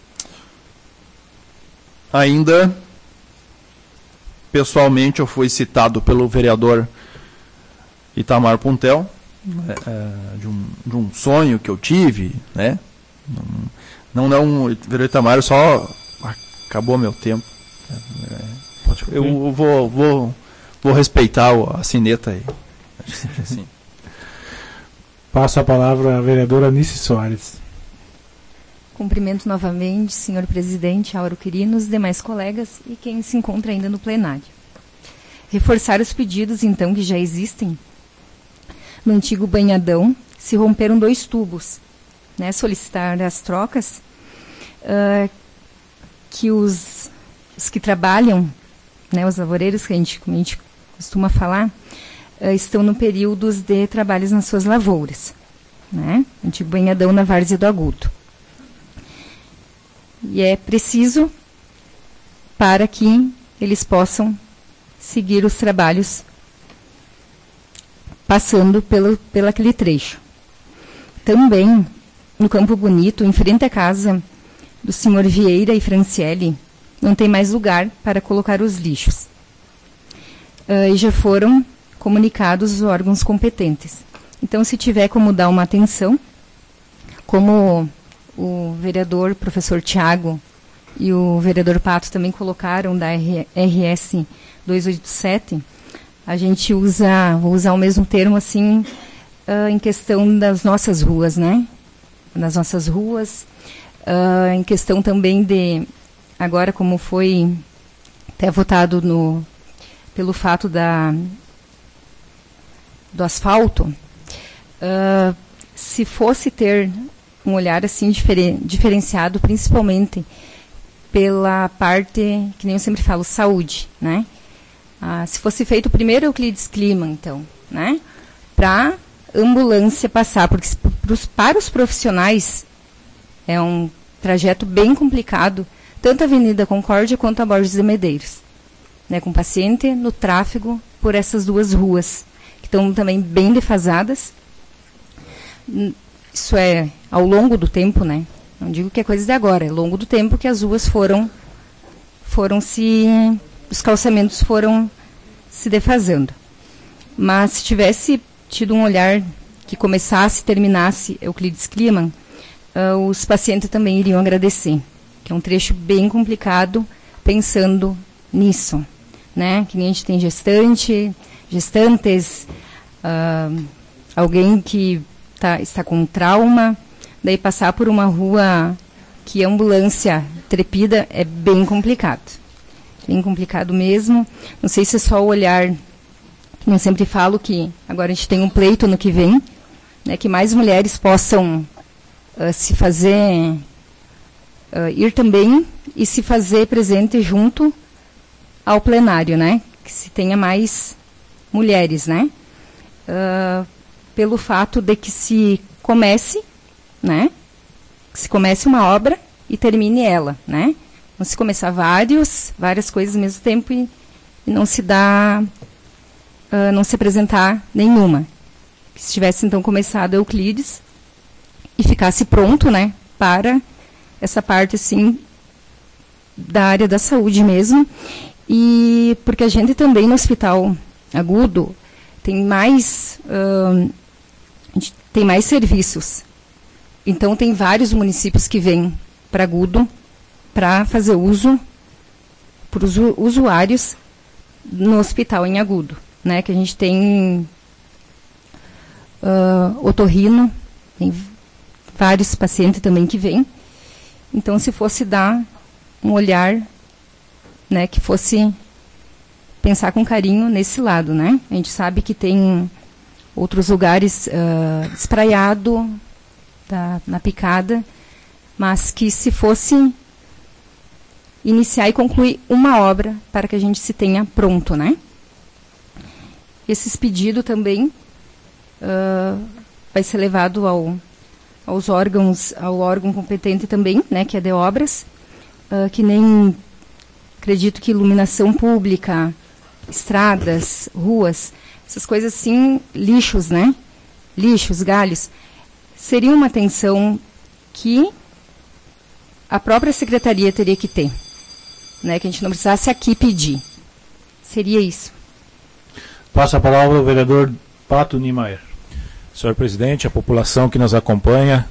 Ainda, pessoalmente, eu fui citado pelo vereador Itamar Puntel, é, de, um, de um sonho que eu tive, né? Não, não, vereador Itamar, só acabou meu tempo. Eu, eu vou, vou, vou respeitar a sineta aí. Assim. Passo a palavra à vereadora Anice Soares. Cumprimento novamente, senhor presidente, Auro Quirinos, demais colegas e quem se encontra ainda no plenário. Reforçar os pedidos, então, que já existem. No antigo banhadão, se romperam dois tubos. Né, solicitar as trocas, uh, que os, os que trabalham, né, os lavoureiros, que a gente, como a gente costuma falar, uh, estão no período de trabalhos nas suas lavouras. Né, antigo banhadão na Várzea do Agudo. E é preciso para que eles possam seguir os trabalhos passando pelo, pelo aquele trecho. Também, no Campo Bonito, em frente à casa do senhor Vieira e Franciele, não tem mais lugar para colocar os lixos. Uh, e já foram comunicados os órgãos competentes. Então, se tiver como dar uma atenção, como o vereador professor Tiago e o vereador Pato também colocaram da R S duzentos e oitenta e sete, a gente usa, vou usar o mesmo termo assim, uh, em questão das nossas ruas, né? Nas nossas ruas, uh, em questão também de, agora como foi até votado no, pelo fato da, do asfalto, uh, se fosse ter um olhar assim diferen, diferenciado, principalmente pela parte, que nem eu sempre falo, saúde, né? Ah, se fosse feito primeiro Euclides Clima, então, né? Para ambulância passar, porque pros, para os profissionais é um trajeto bem complicado, tanto a Avenida Concórdia quanto a Borges de Medeiros, né? Com paciente no tráfego por essas duas ruas, que estão também bem defasadas. Isso é ao longo do tempo, né? Não digo que é coisa de agora, é ao longo do tempo que as ruas foram, foram se, os calçamentos foram se defasando. Mas se tivesse tido um olhar que começasse e terminasse Euclides Clima, uh, os pacientes também iriam agradecer, que é um trecho bem complicado, pensando nisso, né? Que nem a gente tem gestante, gestantes, uh, alguém que Tá, está com trauma, daí passar por uma rua que a ambulância trepida é bem complicado. Bem complicado mesmo. Não sei se é só o olhar, que eu sempre falo que agora a gente tem um pleito no que vem, né, que mais mulheres possam uh, se fazer, uh, ir também e se fazer presente junto ao plenário, né? Que se tenha mais mulheres, né? uh, pelo fato de que se comece, né, que se comece uma obra e termine ela, né? Não se começar vários, várias coisas ao mesmo tempo e, e não se dá, uh, não se apresentar nenhuma. Se tivesse então começado Euclides e ficasse pronto, né, para essa parte assim da área da saúde mesmo, e porque a gente também no Hospital Agudo tem mais uh, tem mais serviços. Então tem vários municípios que vêm para Agudo para fazer uso para os usuários no hospital em Agudo, né? Que a gente tem uh, otorrino, tem vários pacientes também que vêm. Então, se fosse dar um olhar, né, que fosse pensar com carinho nesse lado, né? A gente sabe que tem outros lugares uh, espraiado da, na picada, mas que se fosse iniciar e concluir uma obra para que a gente se tenha pronto, né? Esses pedidos também uh, vai ser levado ao, aos órgãos, ao órgão competente também, né, que é de obras, uh, que nem, acredito que iluminação pública, estradas, ruas, essas coisas assim, lixos, né? Lixos, galhos, seria uma atenção que a própria secretaria teria que ter, né, que a gente não precisasse aqui pedir. Seria isso. Passa a palavra ao vereador Pato Niemeyer. Senhor presidente, a população que nos acompanha,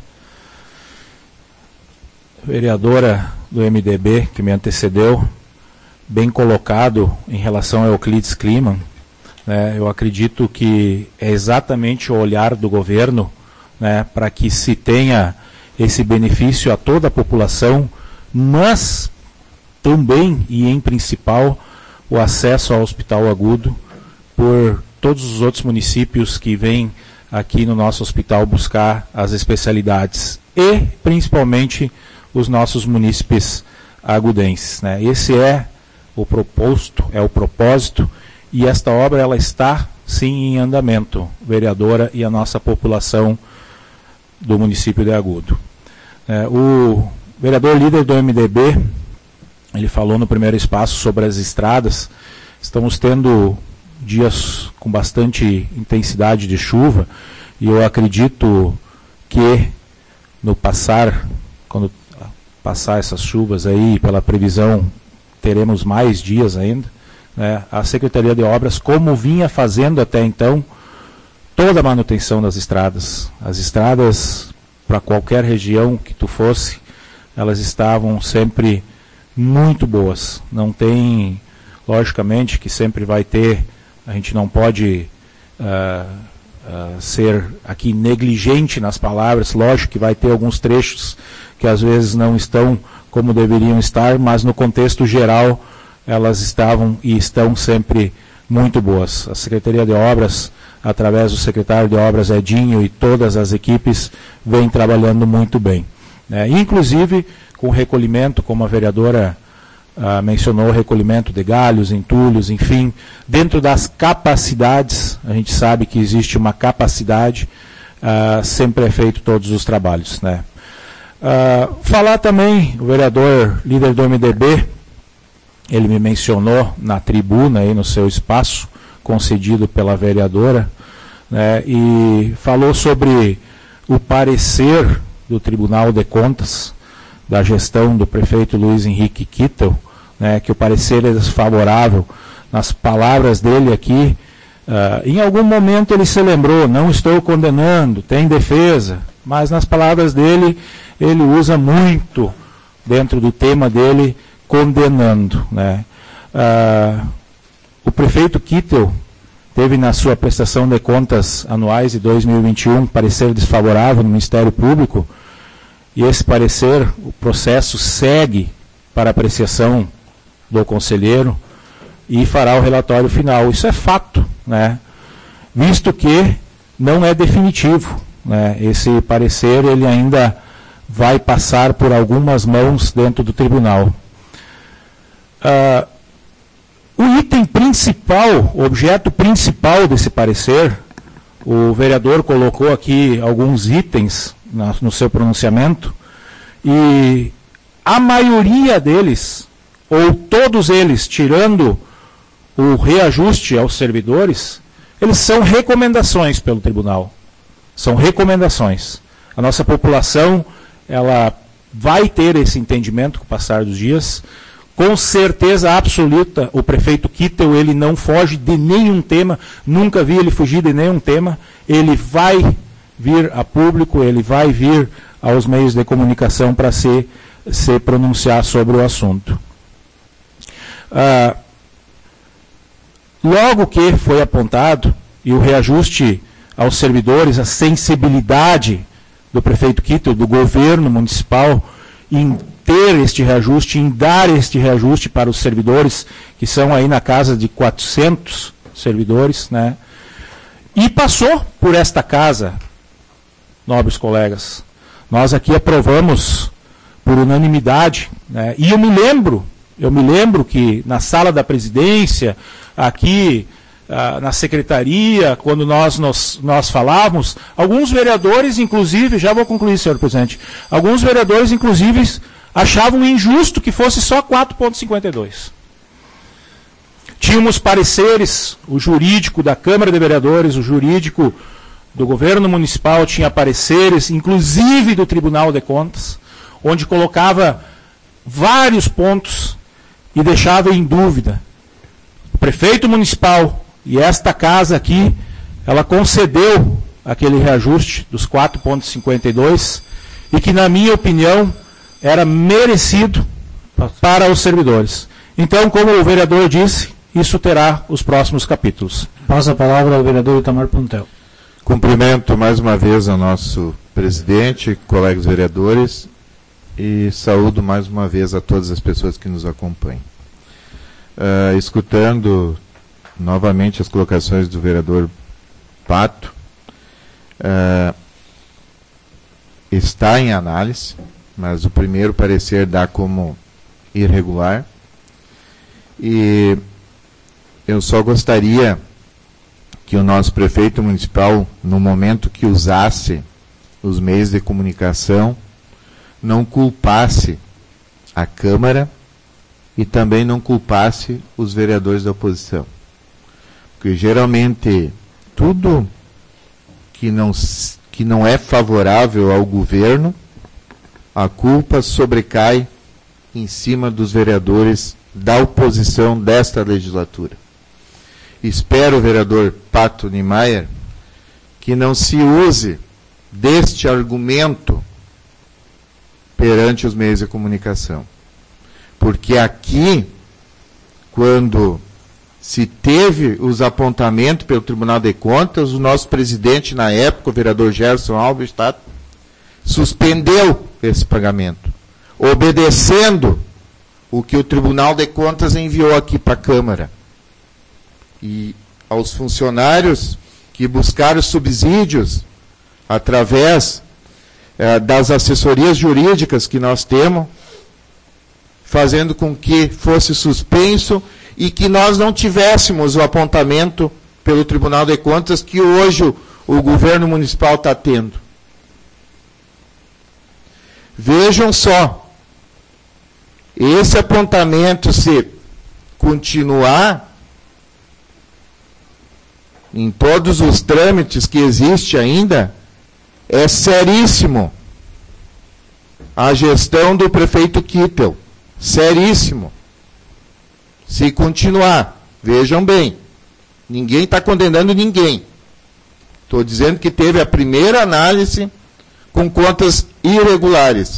vereadora do M D B que me antecedeu, bem colocado em relação a Euclides Kliman, né, eu acredito que é exatamente o olhar do governo, né, para que se tenha esse benefício a toda a população, mas também e em principal o acesso ao Hospital Agudo por todos os outros municípios que vêm aqui no nosso hospital buscar as especialidades e principalmente os nossos munícipes agudenses, né? Esse é o proposto, é o propósito, e esta obra ela está sim em andamento, vereadora e a nossa população do município de Agudo. É, o vereador líder do M D B, ele falou no primeiro espaço sobre as estradas. Estamos tendo dias com bastante intensidade de chuva e eu acredito que no passar, quando passar essas chuvas aí, pela previsão, teremos mais dias ainda, né, a Secretaria de Obras, como vinha fazendo até então, toda a manutenção das estradas. As estradas, para qualquer região que tu fosse, elas estavam sempre muito boas. Não tem, logicamente, que sempre vai ter, a gente não pode uh, uh, ser aqui negligente nas palavras, lógico que vai ter alguns trechos que às vezes não estão como deveriam estar, mas no contexto geral elas estavam e estão sempre muito boas. A Secretaria de Obras, através do secretário de Obras Edinho e todas as equipes, vem trabalhando muito bem. É, inclusive com recolhimento, como a vereadora ah, mencionou, recolhimento de galhos, entulhos, enfim, dentro das capacidades, a gente sabe que existe uma capacidade, ah, sempre é feito todos os trabalhos, né? Ah, falar também, o vereador líder do M D B, ele me mencionou na tribuna, aí no seu espaço, concedido pela vereadora, né, e falou sobre o parecer do Tribunal de Contas, da gestão do prefeito Luiz Henrique Kittel, né, que o parecer é desfavorável. Nas palavras dele aqui, uh, em algum momento ele se lembrou, não estou condenando, tem defesa, mas nas palavras dele, ele usa muito, dentro do tema dele, condenando, né. Uh, o prefeito Kittel teve na sua prestação de contas anuais de dois mil e vinte e um parecer desfavorável no Ministério Público, e esse parecer, o processo segue para apreciação do conselheiro e fará o relatório final. Isso é fato, né? Visto que não é definitivo, né? Esse parecer ele ainda vai passar por algumas mãos dentro do tribunal. Uh, o item principal, o objeto principal desse parecer, o vereador colocou aqui alguns itens na, no seu pronunciamento, e a maioria deles, ou todos eles, tirando o reajuste aos servidores, eles são recomendações pelo tribunal. São recomendações. A nossa população, ela vai ter esse entendimento com o passar dos dias. Com certeza absoluta, o prefeito Kittel, ele não foge de nenhum tema, nunca vi ele fugir de nenhum tema. Ele vai vir a público, ele vai vir aos meios de comunicação para se, se pronunciar sobre o assunto. Ah, logo que foi apontado, e o reajuste aos servidores, a sensibilidade do prefeito Kittel, do governo municipal, em ter este reajuste, em dar este reajuste para os servidores, que são aí na casa de quatrocentos servidores, né? E passou por esta casa, nobres colegas. Nós aqui aprovamos por unanimidade, né? E eu me lembro, eu me lembro que na sala da presidência, aqui ah, na secretaria, quando nós, nós, nós falávamos, alguns vereadores, inclusive, já vou concluir, senhor presidente, alguns vereadores, inclusive, achavam injusto que fosse só quatro vírgula cinquenta e dois. Tínhamos pareceres, o jurídico da Câmara de Vereadores, o jurídico do governo municipal tinha pareceres, inclusive do Tribunal de Contas, onde colocava vários pontos e deixava em dúvida. O prefeito municipal e esta casa aqui, ela concedeu aquele reajuste dos quatro vírgula cinquenta e dois e que, na minha opinião, era merecido para os servidores. Então, como o vereador disse, isso terá os próximos capítulos. Passa a palavra ao vereador Itamar Puntel. Cumprimento mais uma vez ao nosso presidente, colegas vereadores, e saúdo mais uma vez a todas as pessoas que nos acompanham. Uh, escutando novamente as colocações do vereador Pato, uh, está em análise, mas o primeiro parecer dá como irregular, e eu só gostaria que o nosso prefeito municipal, no momento que usasse os meios de comunicação, não culpasse a Câmara e também não culpasse os vereadores da oposição. Porque geralmente tudo que não, que não é favorável ao governo, a culpa sobrecai em cima dos vereadores da oposição desta legislatura. Espero, vereador Pato Niemeyer, que não se use deste argumento perante os meios de comunicação. Porque aqui, quando se teve os apontamentos pelo Tribunal de Contas, o nosso presidente, na época, o vereador Gerson Albstadt, suspendeu esse pagamento, obedecendo o que o Tribunal de Contas enviou aqui para a Câmara. E aos funcionários que buscaram subsídios através eh, das assessorias jurídicas que nós temos, fazendo com que fosse suspenso e que nós não tivéssemos o apontamento pelo Tribunal de Contas que hoje o, o governo municipal está tendo. Vejam só, esse apontamento, se continuar em todos os trâmites que existe ainda, é seríssimo. A gestão do prefeito Kittel, seríssimo. Se continuar, vejam bem, ninguém está condenando ninguém. Estou dizendo que teve a primeira análise com contas irregulares.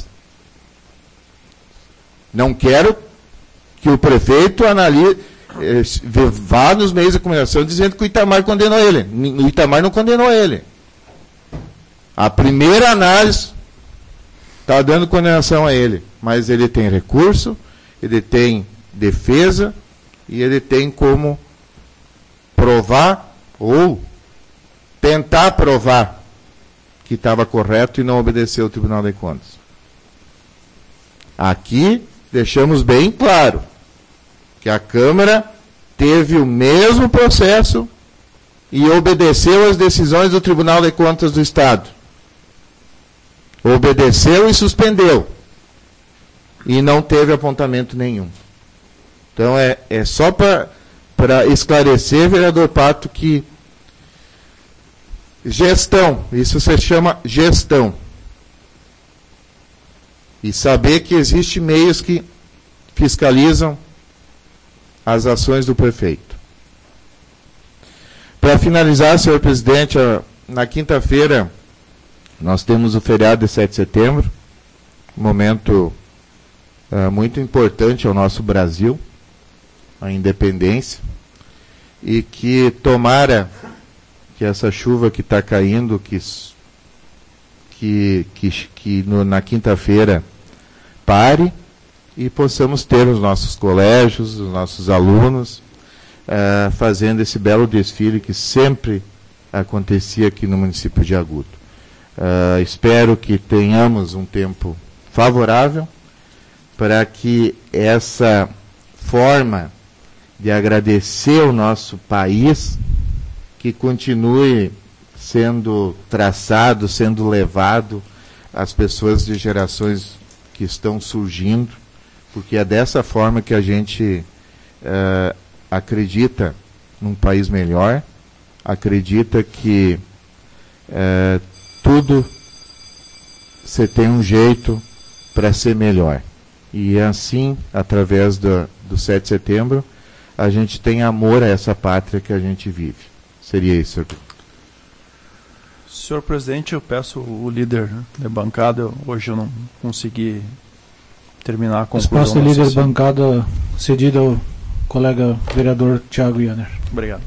Não quero que o prefeito analise, eh, vá nos meios de comunicação dizendo que o Itamar condenou ele. O Itamar não condenou ele. A primeira análise está dando condenação a ele, mas ele tem recurso, ele tem defesa e ele tem como provar ou tentar provar que estava correto e não obedeceu ao Tribunal de Contas. Aqui deixamos bem claro que a Câmara teve o mesmo processo e obedeceu às decisões do Tribunal de Contas do Estado. Obedeceu e suspendeu. E não teve apontamento nenhum. Então é, é só para esclarecer, vereador Pato, que gestão, isso se chama gestão. E saber que existem meios que fiscalizam as ações do prefeito. Para finalizar, senhor presidente, na quinta-feira nós temos o feriado de sete de setembro, um momento uh, muito importante ao nosso Brasil, a independência, e que tomara que essa chuva que está caindo, que, que, que, que no, na quinta-feira pare, e possamos ter os nossos colégios, os nossos alunos, uh, fazendo esse belo desfile que sempre acontecia aqui no município de Agudo. Uh, espero que tenhamos um tempo favorável para que essa forma de agradecer o nosso país, que continue sendo traçado, sendo levado às pessoas de gerações que estão surgindo, porque é dessa forma que a gente uh, acredita num país melhor, acredita que uh, tudo você tem um jeito para ser melhor. E assim, através do, do sete de setembro, a gente tem amor a essa pátria que a gente vive. Seria isso, senhor. Senhor presidente, eu peço o líder da bancada, eu, hoje eu não consegui terminar a conclusão. Espaço do líder da bancada cedido ao colega vereador Thiago Yanner. Obrigado.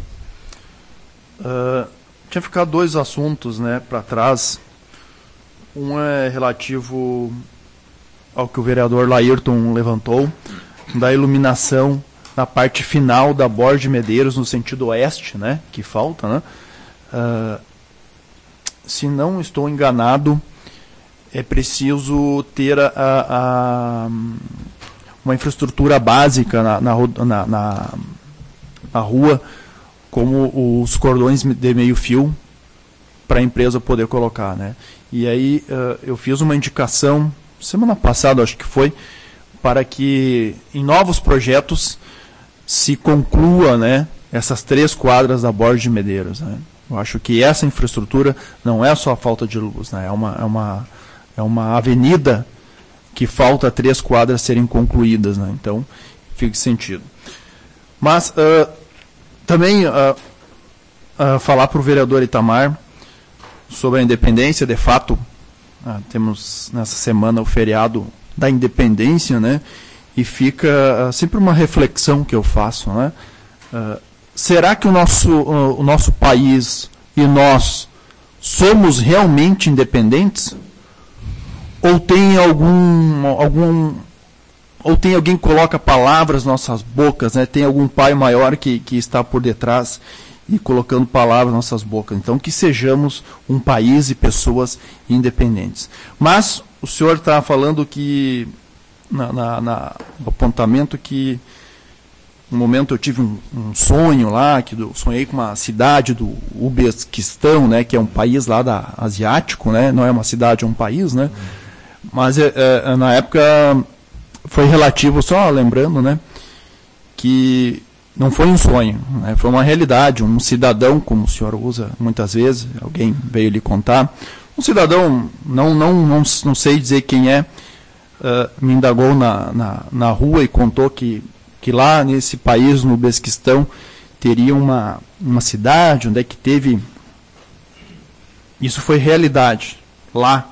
Uh, tinha ficado dois assuntos, né, para trás. Um é relativo ao que o vereador Laírton levantou, da iluminação na parte final da Borges de Medeiros, no sentido oeste, né, que falta, né? Uh, se não estou enganado, é preciso ter a, a, a, uma infraestrutura básica na, na, na, na, na rua, como os cordões de meio fio, para a empresa poder colocar, né? E aí uh, eu fiz uma indicação, semana passada acho que foi, para que em novos projetos se conclua, né, essas três quadras da Borges de Medeiros, né? Eu acho que essa infraestrutura não é só a falta de luz, né? É uma, é uma, é uma avenida que falta três quadras serem concluídas, né? Então, fica sentido. Mas uh, também uh, uh, falar para o vereador Itamar sobre a independência, de fato, uh, temos nessa semana o feriado da independência, né? E fica uh, sempre uma reflexão que eu faço, né? Uh, será que o nosso, uh, o nosso país e nós somos realmente independentes? Ou tem algum, algum ou tem alguém que coloca palavras nas nossas bocas, né? Tem algum pai maior que, que está por detrás e colocando palavras nas nossas bocas? Então, que sejamos um país e pessoas independentes. Mas o senhor está falando que, na, na, na, no apontamento que, no momento eu tive um, um sonho lá, que eu sonhei com uma cidade do Uzbequistão, né, que é um país lá da, asiático, né, não é uma cidade, é um país, né, mas é, é, na época foi relativo, só lembrando, né, que não foi um sonho, né, foi uma realidade, um cidadão, como o senhor usa muitas vezes, alguém veio lhe contar, um cidadão, não, não, não, não sei dizer quem é, uh, me indagou na, na, na rua e contou que que lá nesse país, no Uzbequistão, teria uma, uma cidade onde é que teve... Isso foi realidade lá,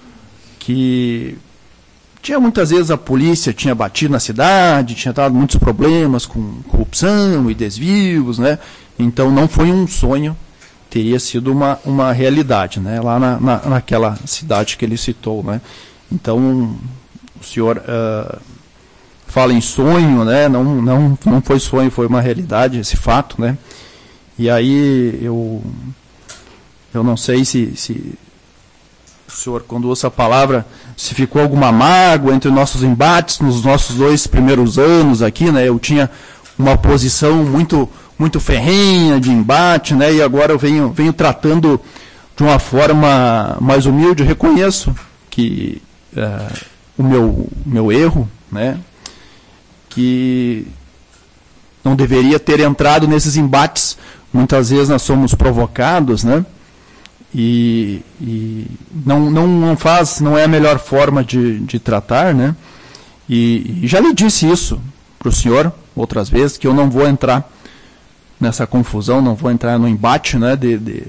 que tinha muitas vezes a polícia tinha batido na cidade, tinha dado muitos problemas com corrupção e desvios, né? Então não foi um sonho, teria sido uma, uma realidade, né? Lá na, na, naquela cidade que ele citou, né? Então o senhor... Uh, fala em sonho, né? Não, não, não foi sonho, foi uma realidade esse fato, né? E aí eu eu não sei se, se o senhor, quando usa a palavra, se ficou alguma mágoa entre nossos embates nos nossos dois primeiros anos aqui, né? Eu tinha uma posição muito muito ferrenha, de embate, né? E agora eu venho, venho tratando de uma forma mais humilde. Eu reconheço que uh, o meu, meu erro, né? Que não deveria ter entrado nesses embates. Muitas vezes nós somos provocados, né? E, e não, não, não faz, não é a melhor forma de, de tratar, né? E, e já lhe disse isso para o senhor outras vezes, que eu não vou entrar nessa confusão, não vou entrar no embate, né? De, de...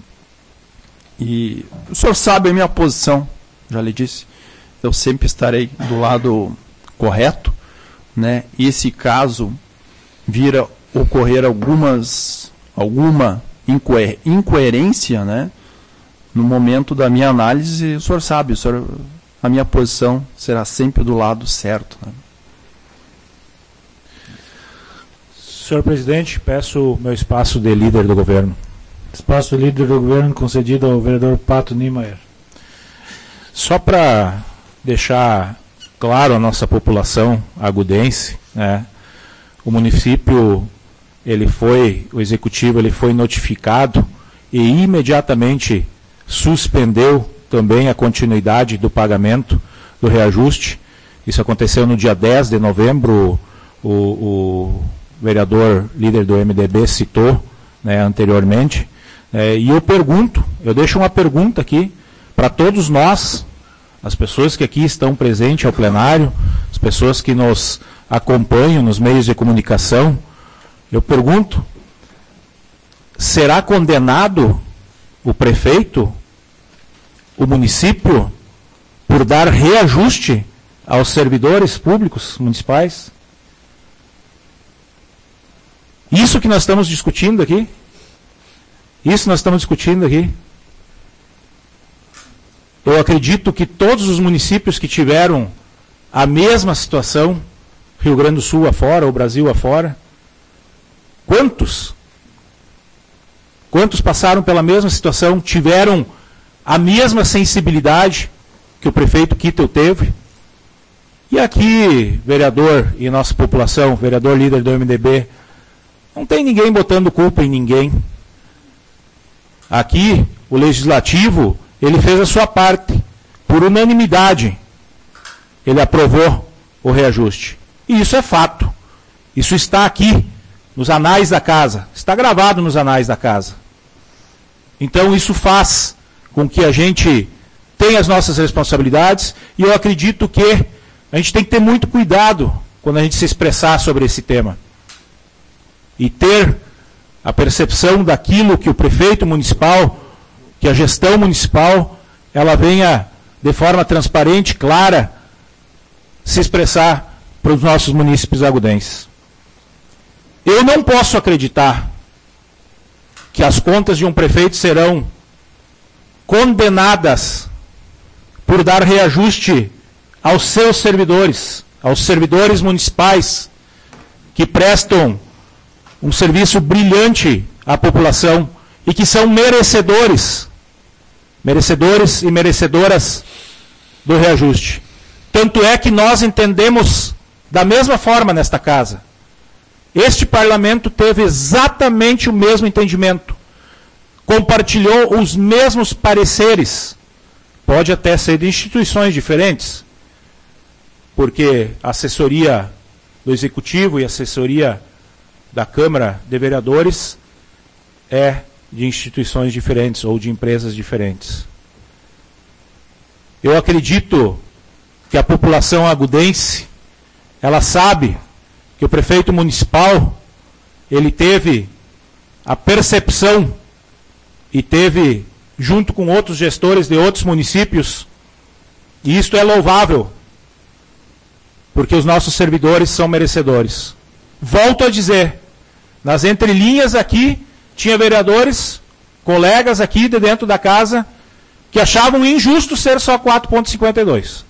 E o senhor sabe a minha posição, já lhe disse. Eu sempre estarei do lado correto, né? E se caso vira ocorrer algumas, alguma incoer, incoerência, né? No momento da minha análise, o senhor sabe, o senhor, a minha posição será sempre do lado certo, né? Senhor presidente, peço meu espaço de líder do governo. Espaço de líder do governo concedido ao vereador Pato Niemeyer. Só para deixar claro a nossa população agudense, né, o município, ele foi, o executivo, ele foi notificado e imediatamente suspendeu também a continuidade do pagamento do reajuste. Isso aconteceu no dia dez de novembro, o, o vereador líder do M D B citou, né, anteriormente. É, e eu pergunto, eu deixo uma pergunta aqui para todos nós, as pessoas que aqui estão presentes ao plenário, as pessoas que nos acompanham nos meios de comunicação, eu pergunto, será condenado o prefeito, o município, por dar reajuste aos servidores públicos municipais? Isso que nós estamos discutindo aqui? Isso nós estamos discutindo aqui? Eu acredito que todos os municípios que tiveram a mesma situação, Rio Grande do Sul afora, o Brasil afora, quantos? Quantos passaram pela mesma situação, tiveram a mesma sensibilidade que o prefeito Kittel teve? E aqui, vereador e nossa população, vereador líder do M D B, não tem ninguém botando culpa em ninguém. Aqui, o Legislativo, ele fez a sua parte. Por unanimidade, ele aprovou o reajuste. E isso é fato. Isso está aqui, nos anais da casa. Está gravado nos anais da casa. Então, isso faz com que a gente tenha as nossas responsabilidades. E eu acredito que a gente tem que ter muito cuidado quando a gente se expressar sobre esse tema. E ter a percepção daquilo que o prefeito municipal, que a gestão municipal, ela venha de forma transparente, clara, se expressar para os nossos munícipes agudenses. Eu não posso acreditar que as contas de um prefeito serão condenadas por dar reajuste aos seus servidores, aos servidores municipais que prestam um serviço brilhante à população e que são merecedores, merecedores e merecedoras do reajuste. Tanto é que nós entendemos da mesma forma nesta casa. Este parlamento teve exatamente o mesmo entendimento, compartilhou os mesmos pareceres, pode até ser de instituições diferentes, porque a assessoria do Executivo e a assessoria da Câmara de Vereadores é de instituições diferentes ou de empresas diferentes. Eu acredito que a população agudense, ela sabe que o prefeito municipal, ele teve a percepção e teve, junto com outros gestores de outros municípios, e isto é louvável, porque os nossos servidores são merecedores. Volto a dizer, nas entrelinhas aqui, tinha vereadores, colegas aqui de dentro da casa, que achavam injusto ser só quatro vírgula cinquenta e dois.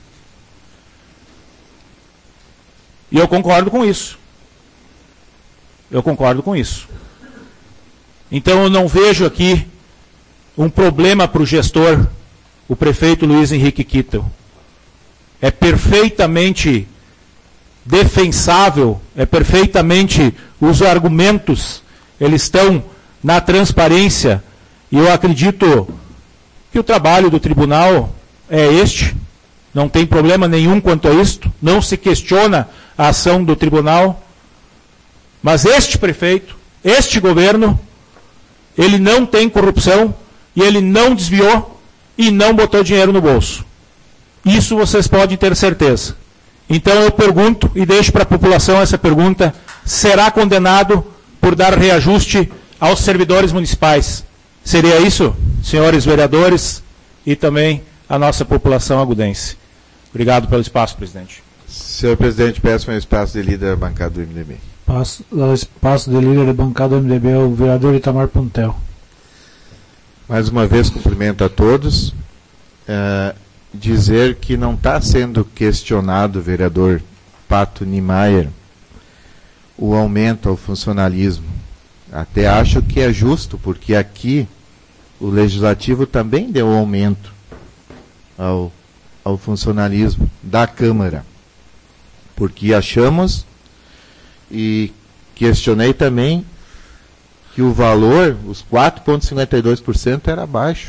E eu concordo com isso. Eu concordo com isso. Então eu não vejo aqui um problema para o gestor, o prefeito Luiz Henrique Kittel. É perfeitamente defensável, é perfeitamente os argumentos eles estão na transparência, e eu acredito que o trabalho do tribunal é este, não tem problema nenhum quanto a isto, não se questiona a ação do tribunal, mas este prefeito, este governo, ele não tem corrupção, e ele não desviou e não botou dinheiro no bolso. Isso vocês podem ter certeza. Então eu pergunto, e deixo para a população essa pergunta, será condenado por dar reajuste aos servidores municipais? Seria isso, senhores vereadores, e também a nossa população agudense? Obrigado pelo espaço, presidente. Senhor presidente, peço um espaço de líder da bancada do M D B. Passo, o espaço de líder da bancada do M D B é o vereador Itamar Puntel. Mais uma vez, cumprimento a todos. É, dizer que não está sendo questionado, vereador Pato Niemeyer, o aumento ao funcionalismo. Até acho que é justo, porque aqui o Legislativo também deu aumento ao, ao funcionalismo da Câmara. Porque achamos, e questionei também, que o valor, os quatro vírgula cinquenta e dois por cento, era baixo.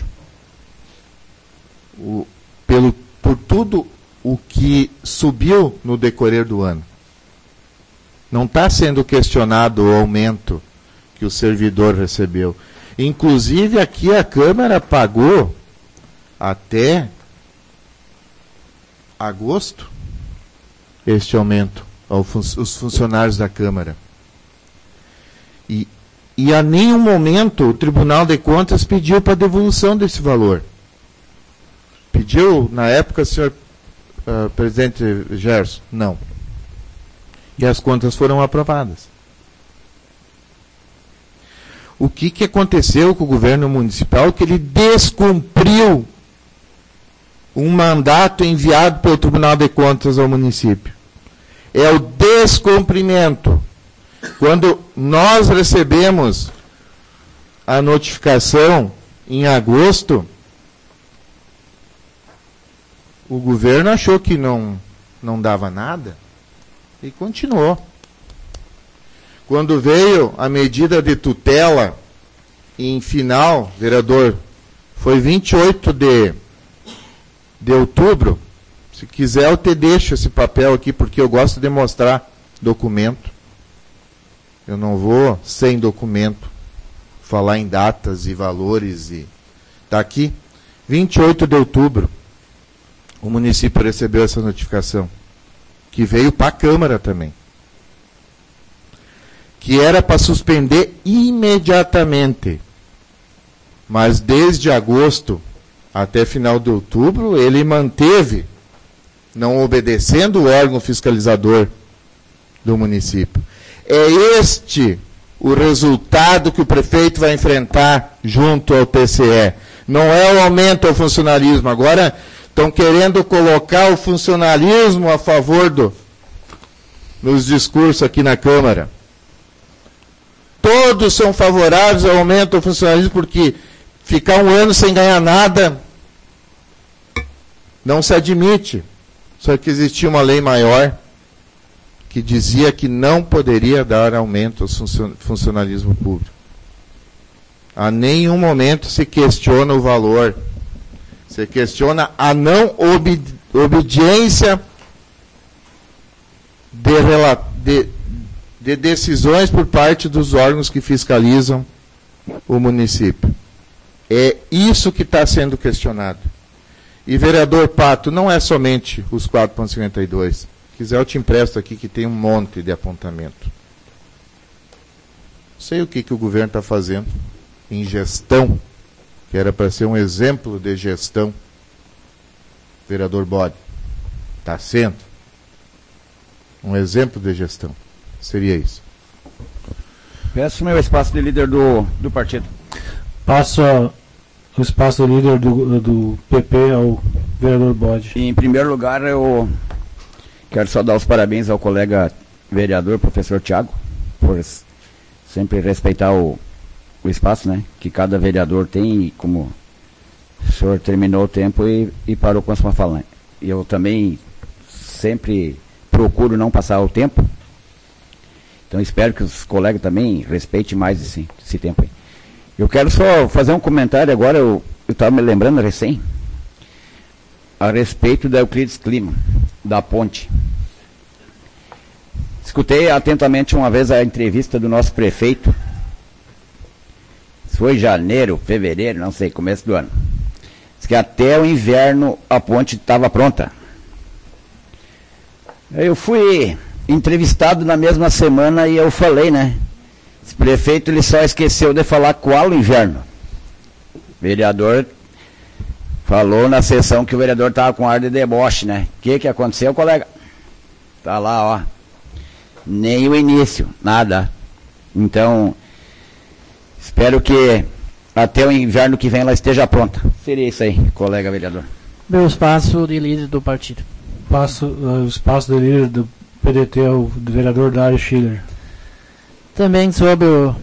O, pelo, por tudo o que subiu no decorrer do ano. Não está sendo questionado o aumento que o servidor recebeu. Inclusive, aqui a Câmara pagou até agosto este aumento aos fun os funcionários da Câmara. E, e a nenhum momento o Tribunal de Contas pediu para devolução desse valor. Pediu, na época, senhor uh, presidente Gerson? Não. E as contas foram aprovadas. O que, que aconteceu com o governo municipal? Que ele descumpriu um mandato enviado pelo Tribunal de Contas ao município. É o descumprimento. Quando nós recebemos a notificação em agosto, o governo achou que não, não dava nada e continuou. Quando veio a medida de tutela, em final, vereador, foi vinte e oito de, de outubro. Se quiser, eu te deixo esse papel aqui, porque eu gosto de mostrar documento. Eu não vou, sem documento, falar em datas e valores. E está aqui, vinte e oito de outubro, o município recebeu essa notificação, que veio para a Câmara também, que era para suspender imediatamente. Mas desde agosto até final de outubro, ele manteve, não obedecendo o órgão fiscalizador do município. É este o resultado que o prefeito vai enfrentar junto ao T C E. Não é o aumento ao funcionalismo. Agora estão querendo colocar o funcionalismo a favor do, nos discursos aqui na Câmara. Todos são favoráveis ao aumento do funcionalismo, porque ficar um ano sem ganhar nada não se admite. Só que existia uma lei maior que dizia que não poderia dar aumento ao funcionalismo público. A nenhum momento se questiona o valor. Se questiona a não obedi obediência de, de, de decisões por parte dos órgãos que fiscalizam o município. É isso que está sendo questionado. E, vereador Pato, não é somente os quatro vírgula cinquenta e dois. Se quiser, eu te empresto aqui, que tem um monte de apontamento. Sei o que, que o governo está fazendo em gestão, que era para ser um exemplo de gestão. Vereador Bode, está sendo um exemplo de gestão. Seria isso. Peço meu espaço de líder do, do partido. Passo a, o espaço do líder do, do P P ao vereador Bode. Em primeiro lugar, eu quero só dar os parabéns ao colega vereador, professor Tiago, por sempre respeitar o, o espaço, né, que cada vereador tem, como o senhor terminou o tempo e, e parou com a sua fala. E eu também sempre procuro não passar o tempo. Então espero que os colegas também respeitem mais esse, esse tempo aí. Eu quero só fazer um comentário agora, eu estava me lembrando recém, a respeito da Euclides Clima, da ponte. Escutei atentamente uma vez a entrevista do nosso prefeito, foi janeiro, fevereiro, não sei, começo do ano. Diz que até o inverno a ponte estava pronta. Eu fui entrevistado na mesma semana e eu falei, né? Esse prefeito ele só esqueceu de falar qual o inverno. O vereador falou na sessão que o vereador estava com ar de deboche, né? O que que aconteceu, colega? Tá lá, ó. Nem o início, nada. Então, espero que até o inverno que vem ela esteja pronta. Seria isso aí, colega vereador. Meu espaço de líder do partido. Passo, uh, o espaço de líder do P D T ao do vereador Dário Schiller. Também sobre o,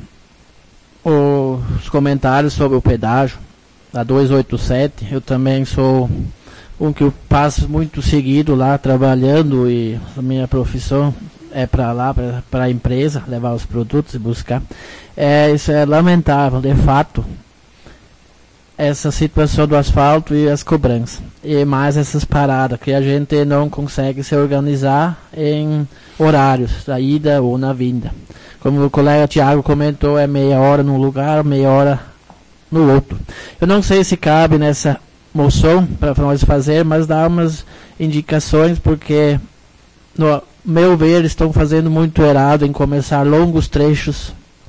o, os comentários sobre o pedágio da duzentos e oitenta e sete, eu também sou um que eu passo muito seguido lá trabalhando e a minha profissão é para lá, para a empresa, levar os produtos e buscar. É, isso é lamentável, de fato, essa situação do asfalto e as cobranças. E mais essas paradas, que a gente não consegue se organizar em horários, da ida ou na vinda. Como o colega Tiago comentou, é meia hora num lugar, meia hora no outro. Eu não sei se cabe nessa moção para nós fazer, mas dá umas indicações, porque no meu ver eles estão fazendo muito errado em começar longos trechos,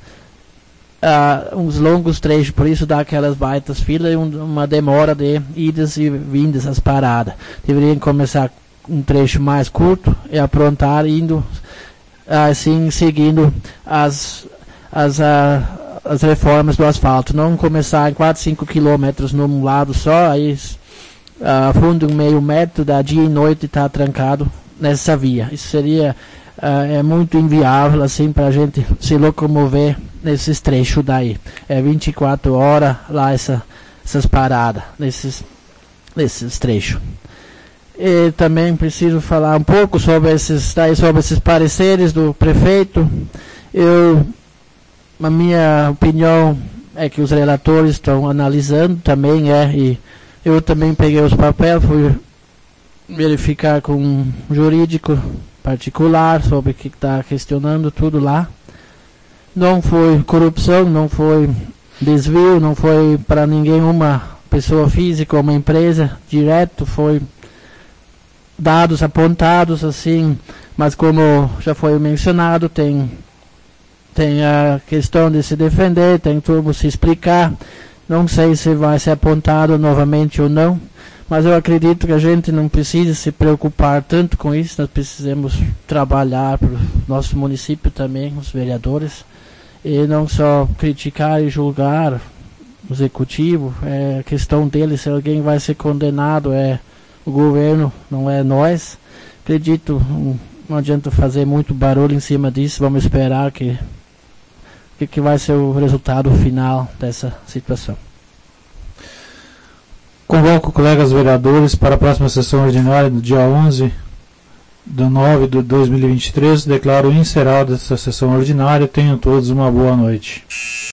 uh, uns longos trechos, por isso dá aquelas baitas filas e um, uma demora de idas e vindas as paradas. Deveriam começar um trecho mais curto e aprontar indo assim, seguindo as as, uh, as reformas do asfalto, não começar em quatro, cinco quilômetros num lado só, aí uh, fundo um meio metro, dá dia e noite e está trancado nessa via. Isso seria uh, é muito inviável assim para a gente se locomover nesses trechos daí. É vinte e quatro horas lá essa, essas paradas nesses, nesses trechos. E também preciso falar um pouco sobre esses, daí, sobre esses pareceres do prefeito. Eu, a minha opinião é que os relatores estão analisando também, é, e eu também peguei os papéis, fui verificar com um jurídico particular sobre o que está questionando tudo lá. Não foi corrupção, não foi desvio, não foi para ninguém uma pessoa física ou uma empresa, direto, foi dados apontados assim, mas como já foi mencionado, tem, tem a questão de se defender, tem tudo se explicar. Não sei se vai ser apontado novamente ou não, mas eu acredito que a gente não precisa se preocupar tanto com isso. Nós precisamos trabalhar para o nosso município também, os vereadores, e não só criticar e julgar o executivo. É questão dele, se alguém vai ser condenado é o governo, não é nós. Acredito, não adianta fazer muito barulho em cima disso, vamos esperar que que, que vai ser o resultado final dessa situação. Convoco colegas vereadores para a próxima sessão ordinária do dia onze de nove de dois mil e vinte e três. Declaro encerrada essa sessão ordinária. Tenham todos uma boa noite.